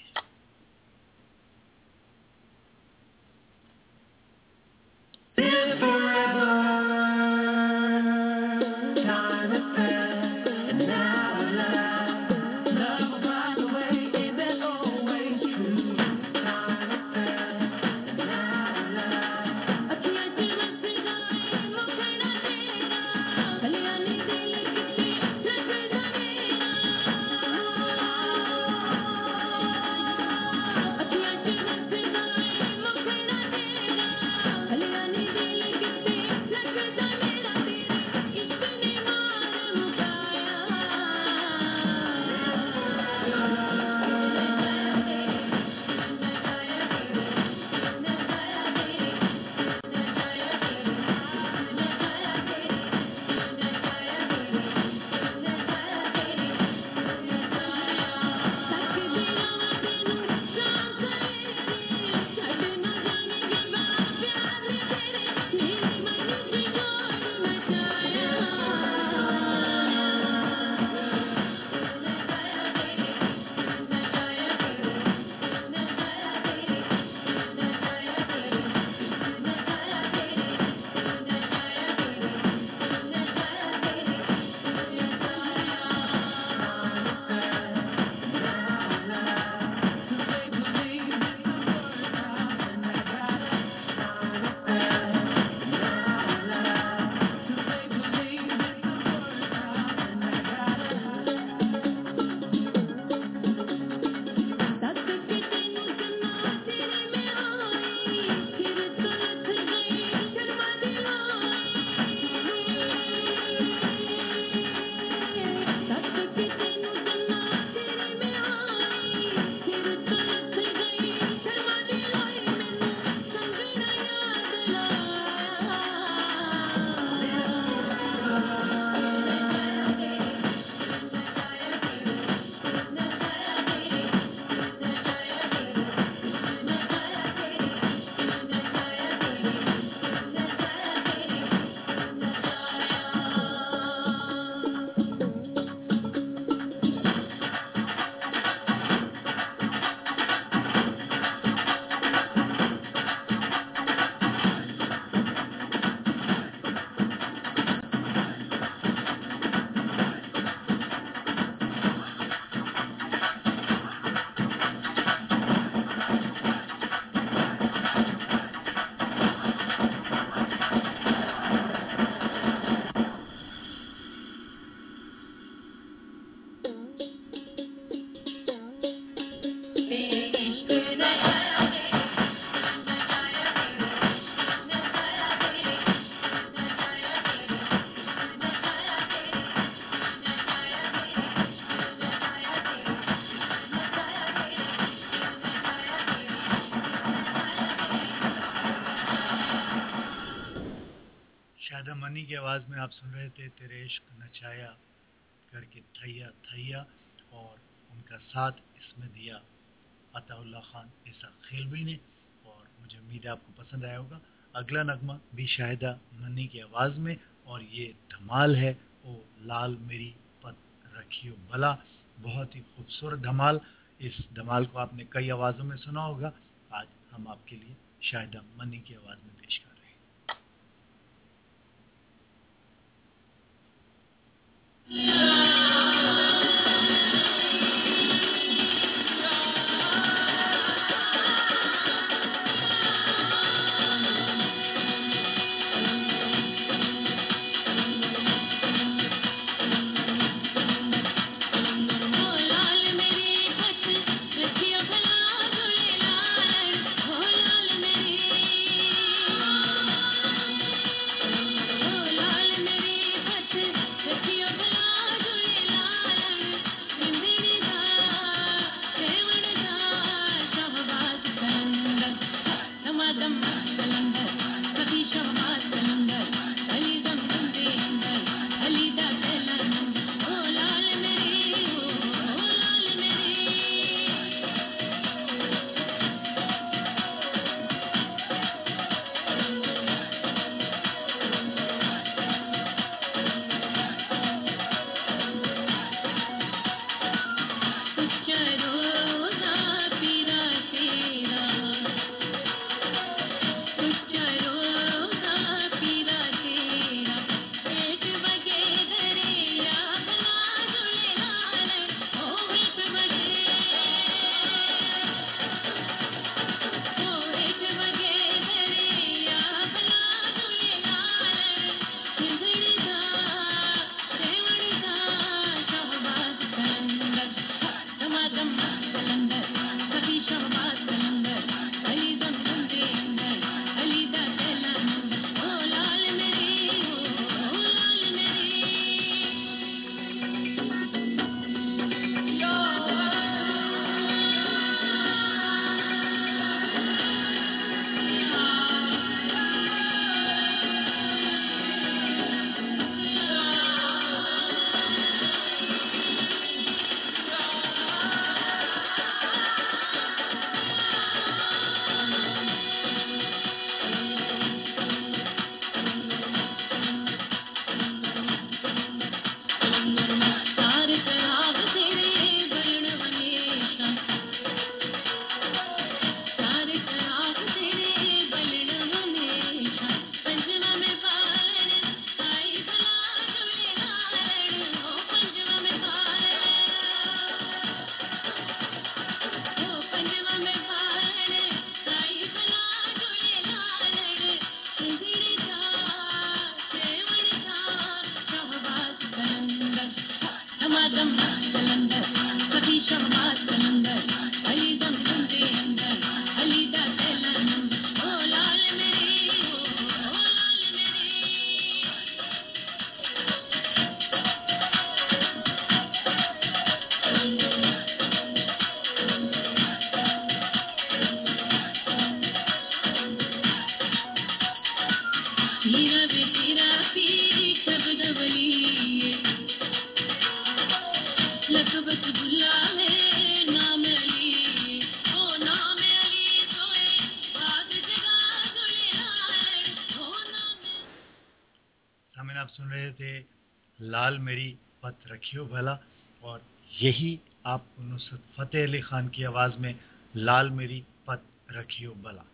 आवाज़ में आप सुन रहे थे तेरे इश्क नचाया करके थैया थैया, और उनका साथ इसमें दिया अताउल्ला खान ऐसा खेलवी ने, और मुझे उम्मीद है आपको पसंद आया होगा। अगला नगमा भी शाहिदा मनी की आवाज़ में, और ये धमाल है ओ लाल मेरी पत रखियो भला। बहुत ही खूबसूरत धमाल। इस धमाल को आपने कई आवाज़ों में सुना होगा, आज हम आपके लिए शाहिदा मनी की आवाज़ में पेश कर रहे हैं। आप सुन रहे थे लाल मेरी पत रखियो भला, और यही आपको नुसरत फतेह अली खान की आवाज़ में लाल मेरी पत रखियो भला।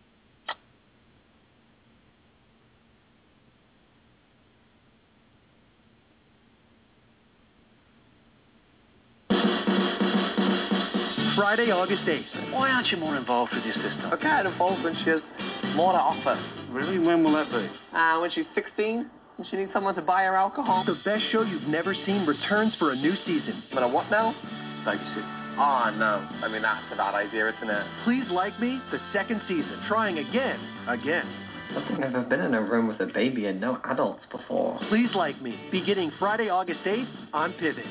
Friday, August 8th. Why aren't you more involved with your sister? I'll get involved when she has more to offer. Really? When will that be? When she's 16, and she needs someone to buy her alcohol. The best show you've never seen returns for a new season. But what now? Babysit. Oh, no. I mean, that's a bad idea, isn't it? Please Like Me, the second season. Trying again. I don't think I've ever been in a room with a baby and no adults before. Please Like Me, beginning Friday, August 8th on Pivot.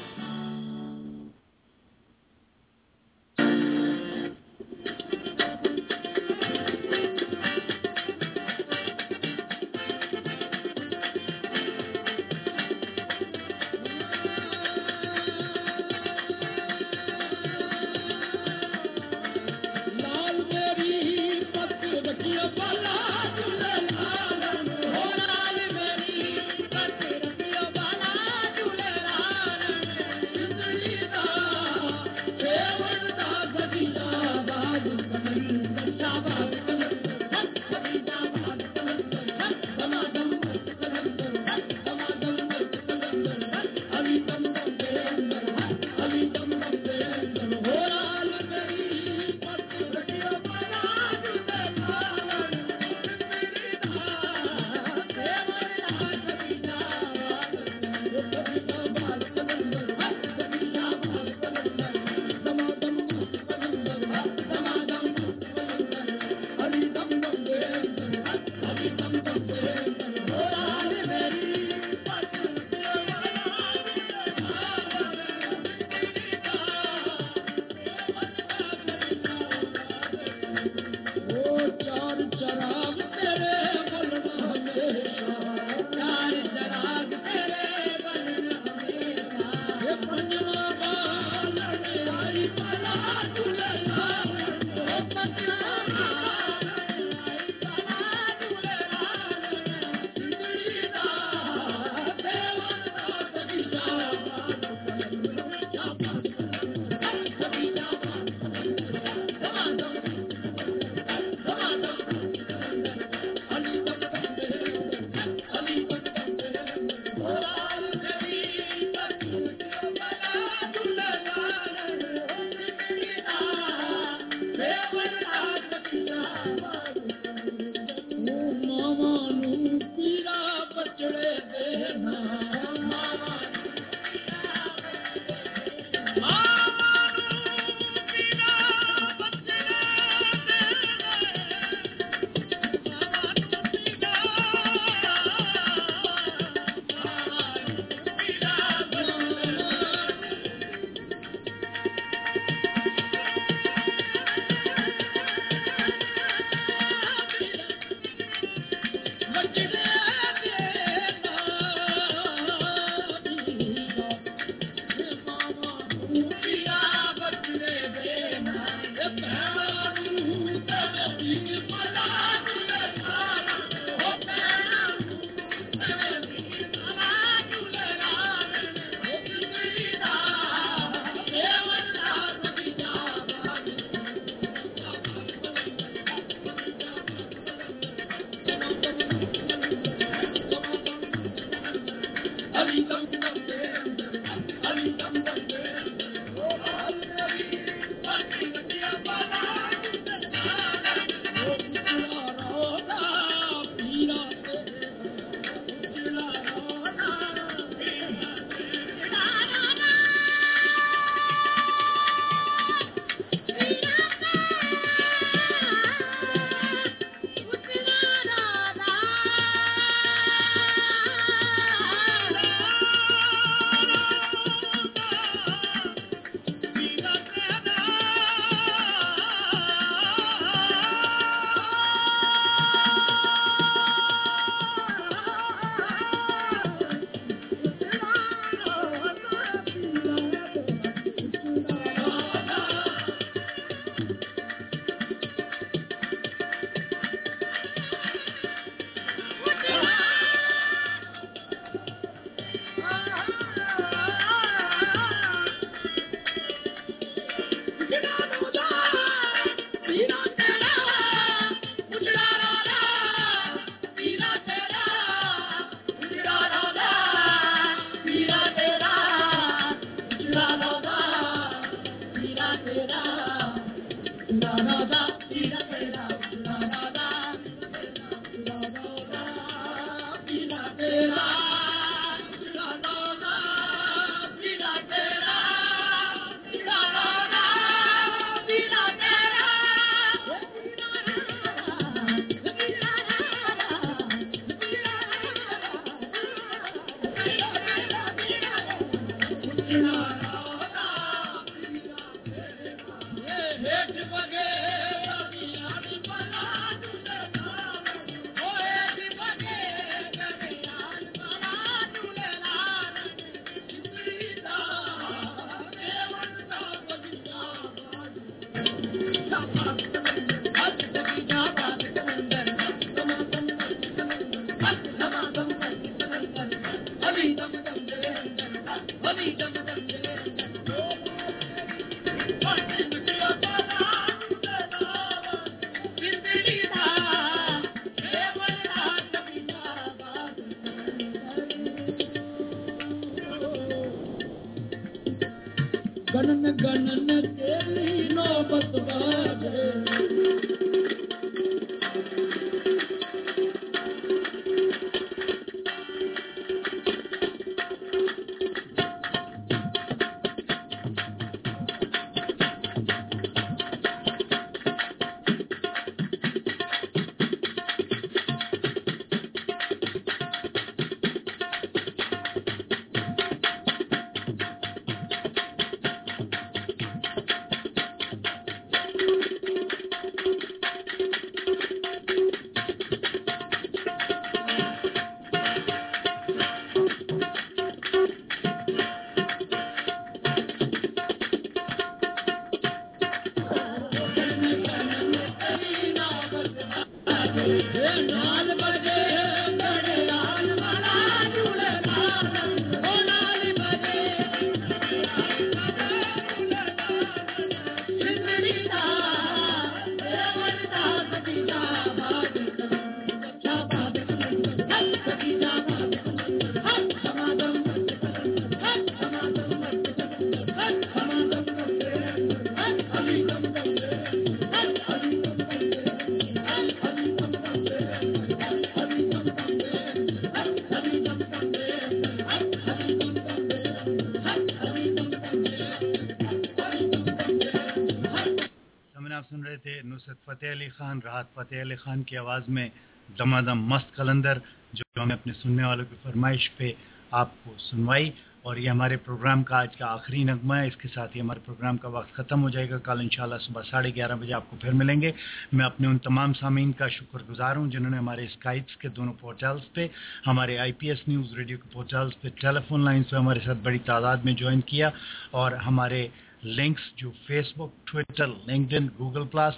Fateh Ali Khan, राहत फ़तेह अली ख़ान की आवाज़ में दमादम मस्त कलंदर, जो हमें अपने सुनने वालों की फरमाइश पे आपको सुनवाई। और ये हमारे प्रोग्राम का आज का आखिरी नगमा है। इसके साथ ही हमारे प्रोग्राम का वक्त ख़त्म हो जाएगा। कल इंशाल्लाह सुबह 11:30 बजे आपको फिर मिलेंगे। मैं अपने उन तमाम सामीन का शुक्रगुजार हूँ जिन्होंने हमारे स्काइप्स के दोनों पोर्टल्स पे, हमारे IPS न्यूज़ रेडियो के पोर्टल्स पे, टेलीफोन लाइन पे हमारे साथ बड़ी तादाद में ज्वाइन किया, और हमारे लिंक्स जो Facebook, Twitter, LinkedIn, Google Plus,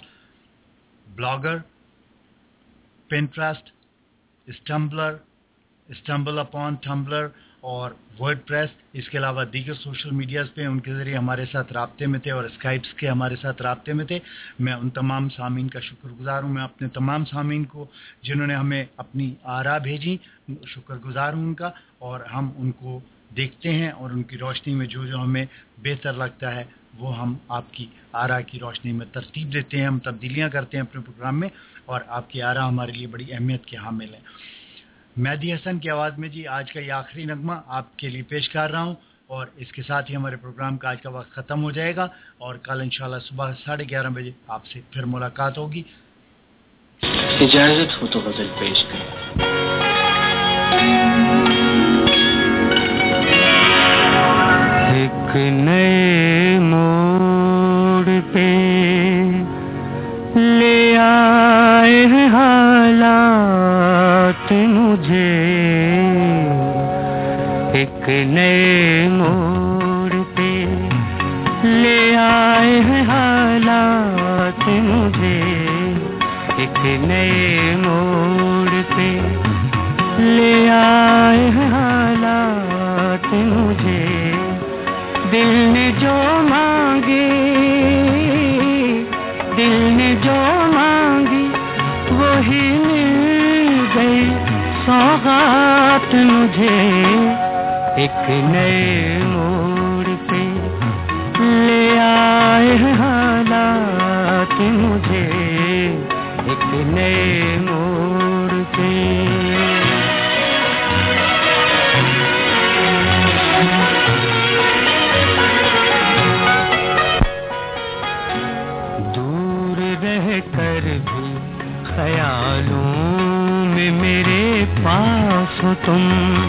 Blogger, Pinterest, StumbleUpon, Tumblr और वर्डप्रेस, इसके अलावा दीगर सोशल मीडियाज़ पे उनके ज़रिए हमारे साथ राब्ते में थे और स्काइप्स के हमारे साथ राब्ते में थे। मैं उन तमाम सामीन का शुक्रगुजार हूँ। मैं अपने तमाम सामीन को जिन्होंने हमें अपनी आरा भेजी, शुक्रगुजार हूँ उनका, और हम उनको देखते हैं और उनकी रोशनी में जो जो हमें बेहतर लगता है वो हम आपकी आरा की रोशनी में तरतीब देते हैं, हम तब्दीलियाँ करते हैं अपने प्रोग्राम में, और आपकी आरा हमारे लिए बड़ी अहमियत के हामिल है। मेहदी हसन की आवाज़ में जी आज का ये आखिरी नगमा आपके लिए पेश कर रहा हूँ, और इसके साथ ही हमारे प्रोग्राम का आज का वक्त ख़त्म हो जाएगा, और कल इंशाल्लाह सुबह 11:30 बजे आपसे फिर मुलाकात होगी। इजाज़त हो तो गज़ल पेश करें। एक नए मोड़ पे ले आए हैं हालात मुझे, एक नए मोड़ पे ले आए हैं हालात मुझे, एक नए मोड़ पे ले आए हैं हालात मुझे। दिल ने जो मांगे रह कर भी ख्यालों में मेरे पास हो तुम,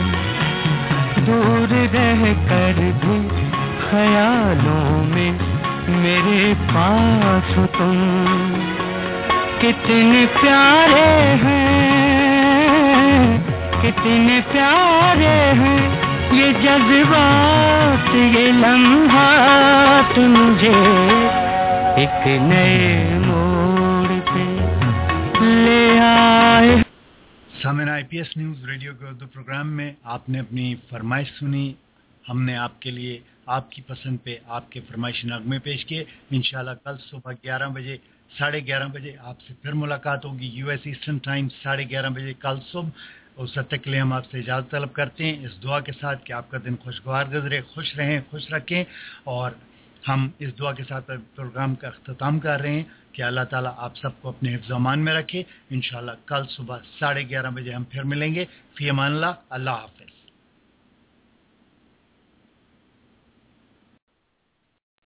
दूर रह कर भी ख्यालों में मेरे पास हो तुम। कितने प्यारे हैं, कितने प्यारे हैं ये जज्बात, ये लम्हात मुझे एक नए मोड़ पे ले आए। सामने आईपीएस न्यूज रेडियो के उर्दू प्रोग्राम में आपने अपनी फरमाइश सुनी। हमने आपके लिए आपकी पसंद पे आपके फरमाइशी नगमे पेश किए। इंशाल्लाह कल सुबह 11 बजे 11:30 बजे आपसे फिर मुलाकात होगी यूएस ईस्टर्न टाइम 11:30 बजे कल सुबह। उस वक्त के लिए हम आपसे इजाज़त तलब करते हैं इस दुआ के साथ कि आपका दिन खुशगवार गुजरे, खुश रहें, खुश रखें। और हम इस दुआ के साथ प्रोग्राम का अख्ताम कर रहे हैं कि अल्लाह ताला आप सबको अपने हिफ्ज़-ओ-अमान में रखे। इंशाल्लाह कल सुबह 11:30 बजे हम फिर मिलेंगे। फ़ी अमान अल्लाह। अल्लाह हाफ़िज़।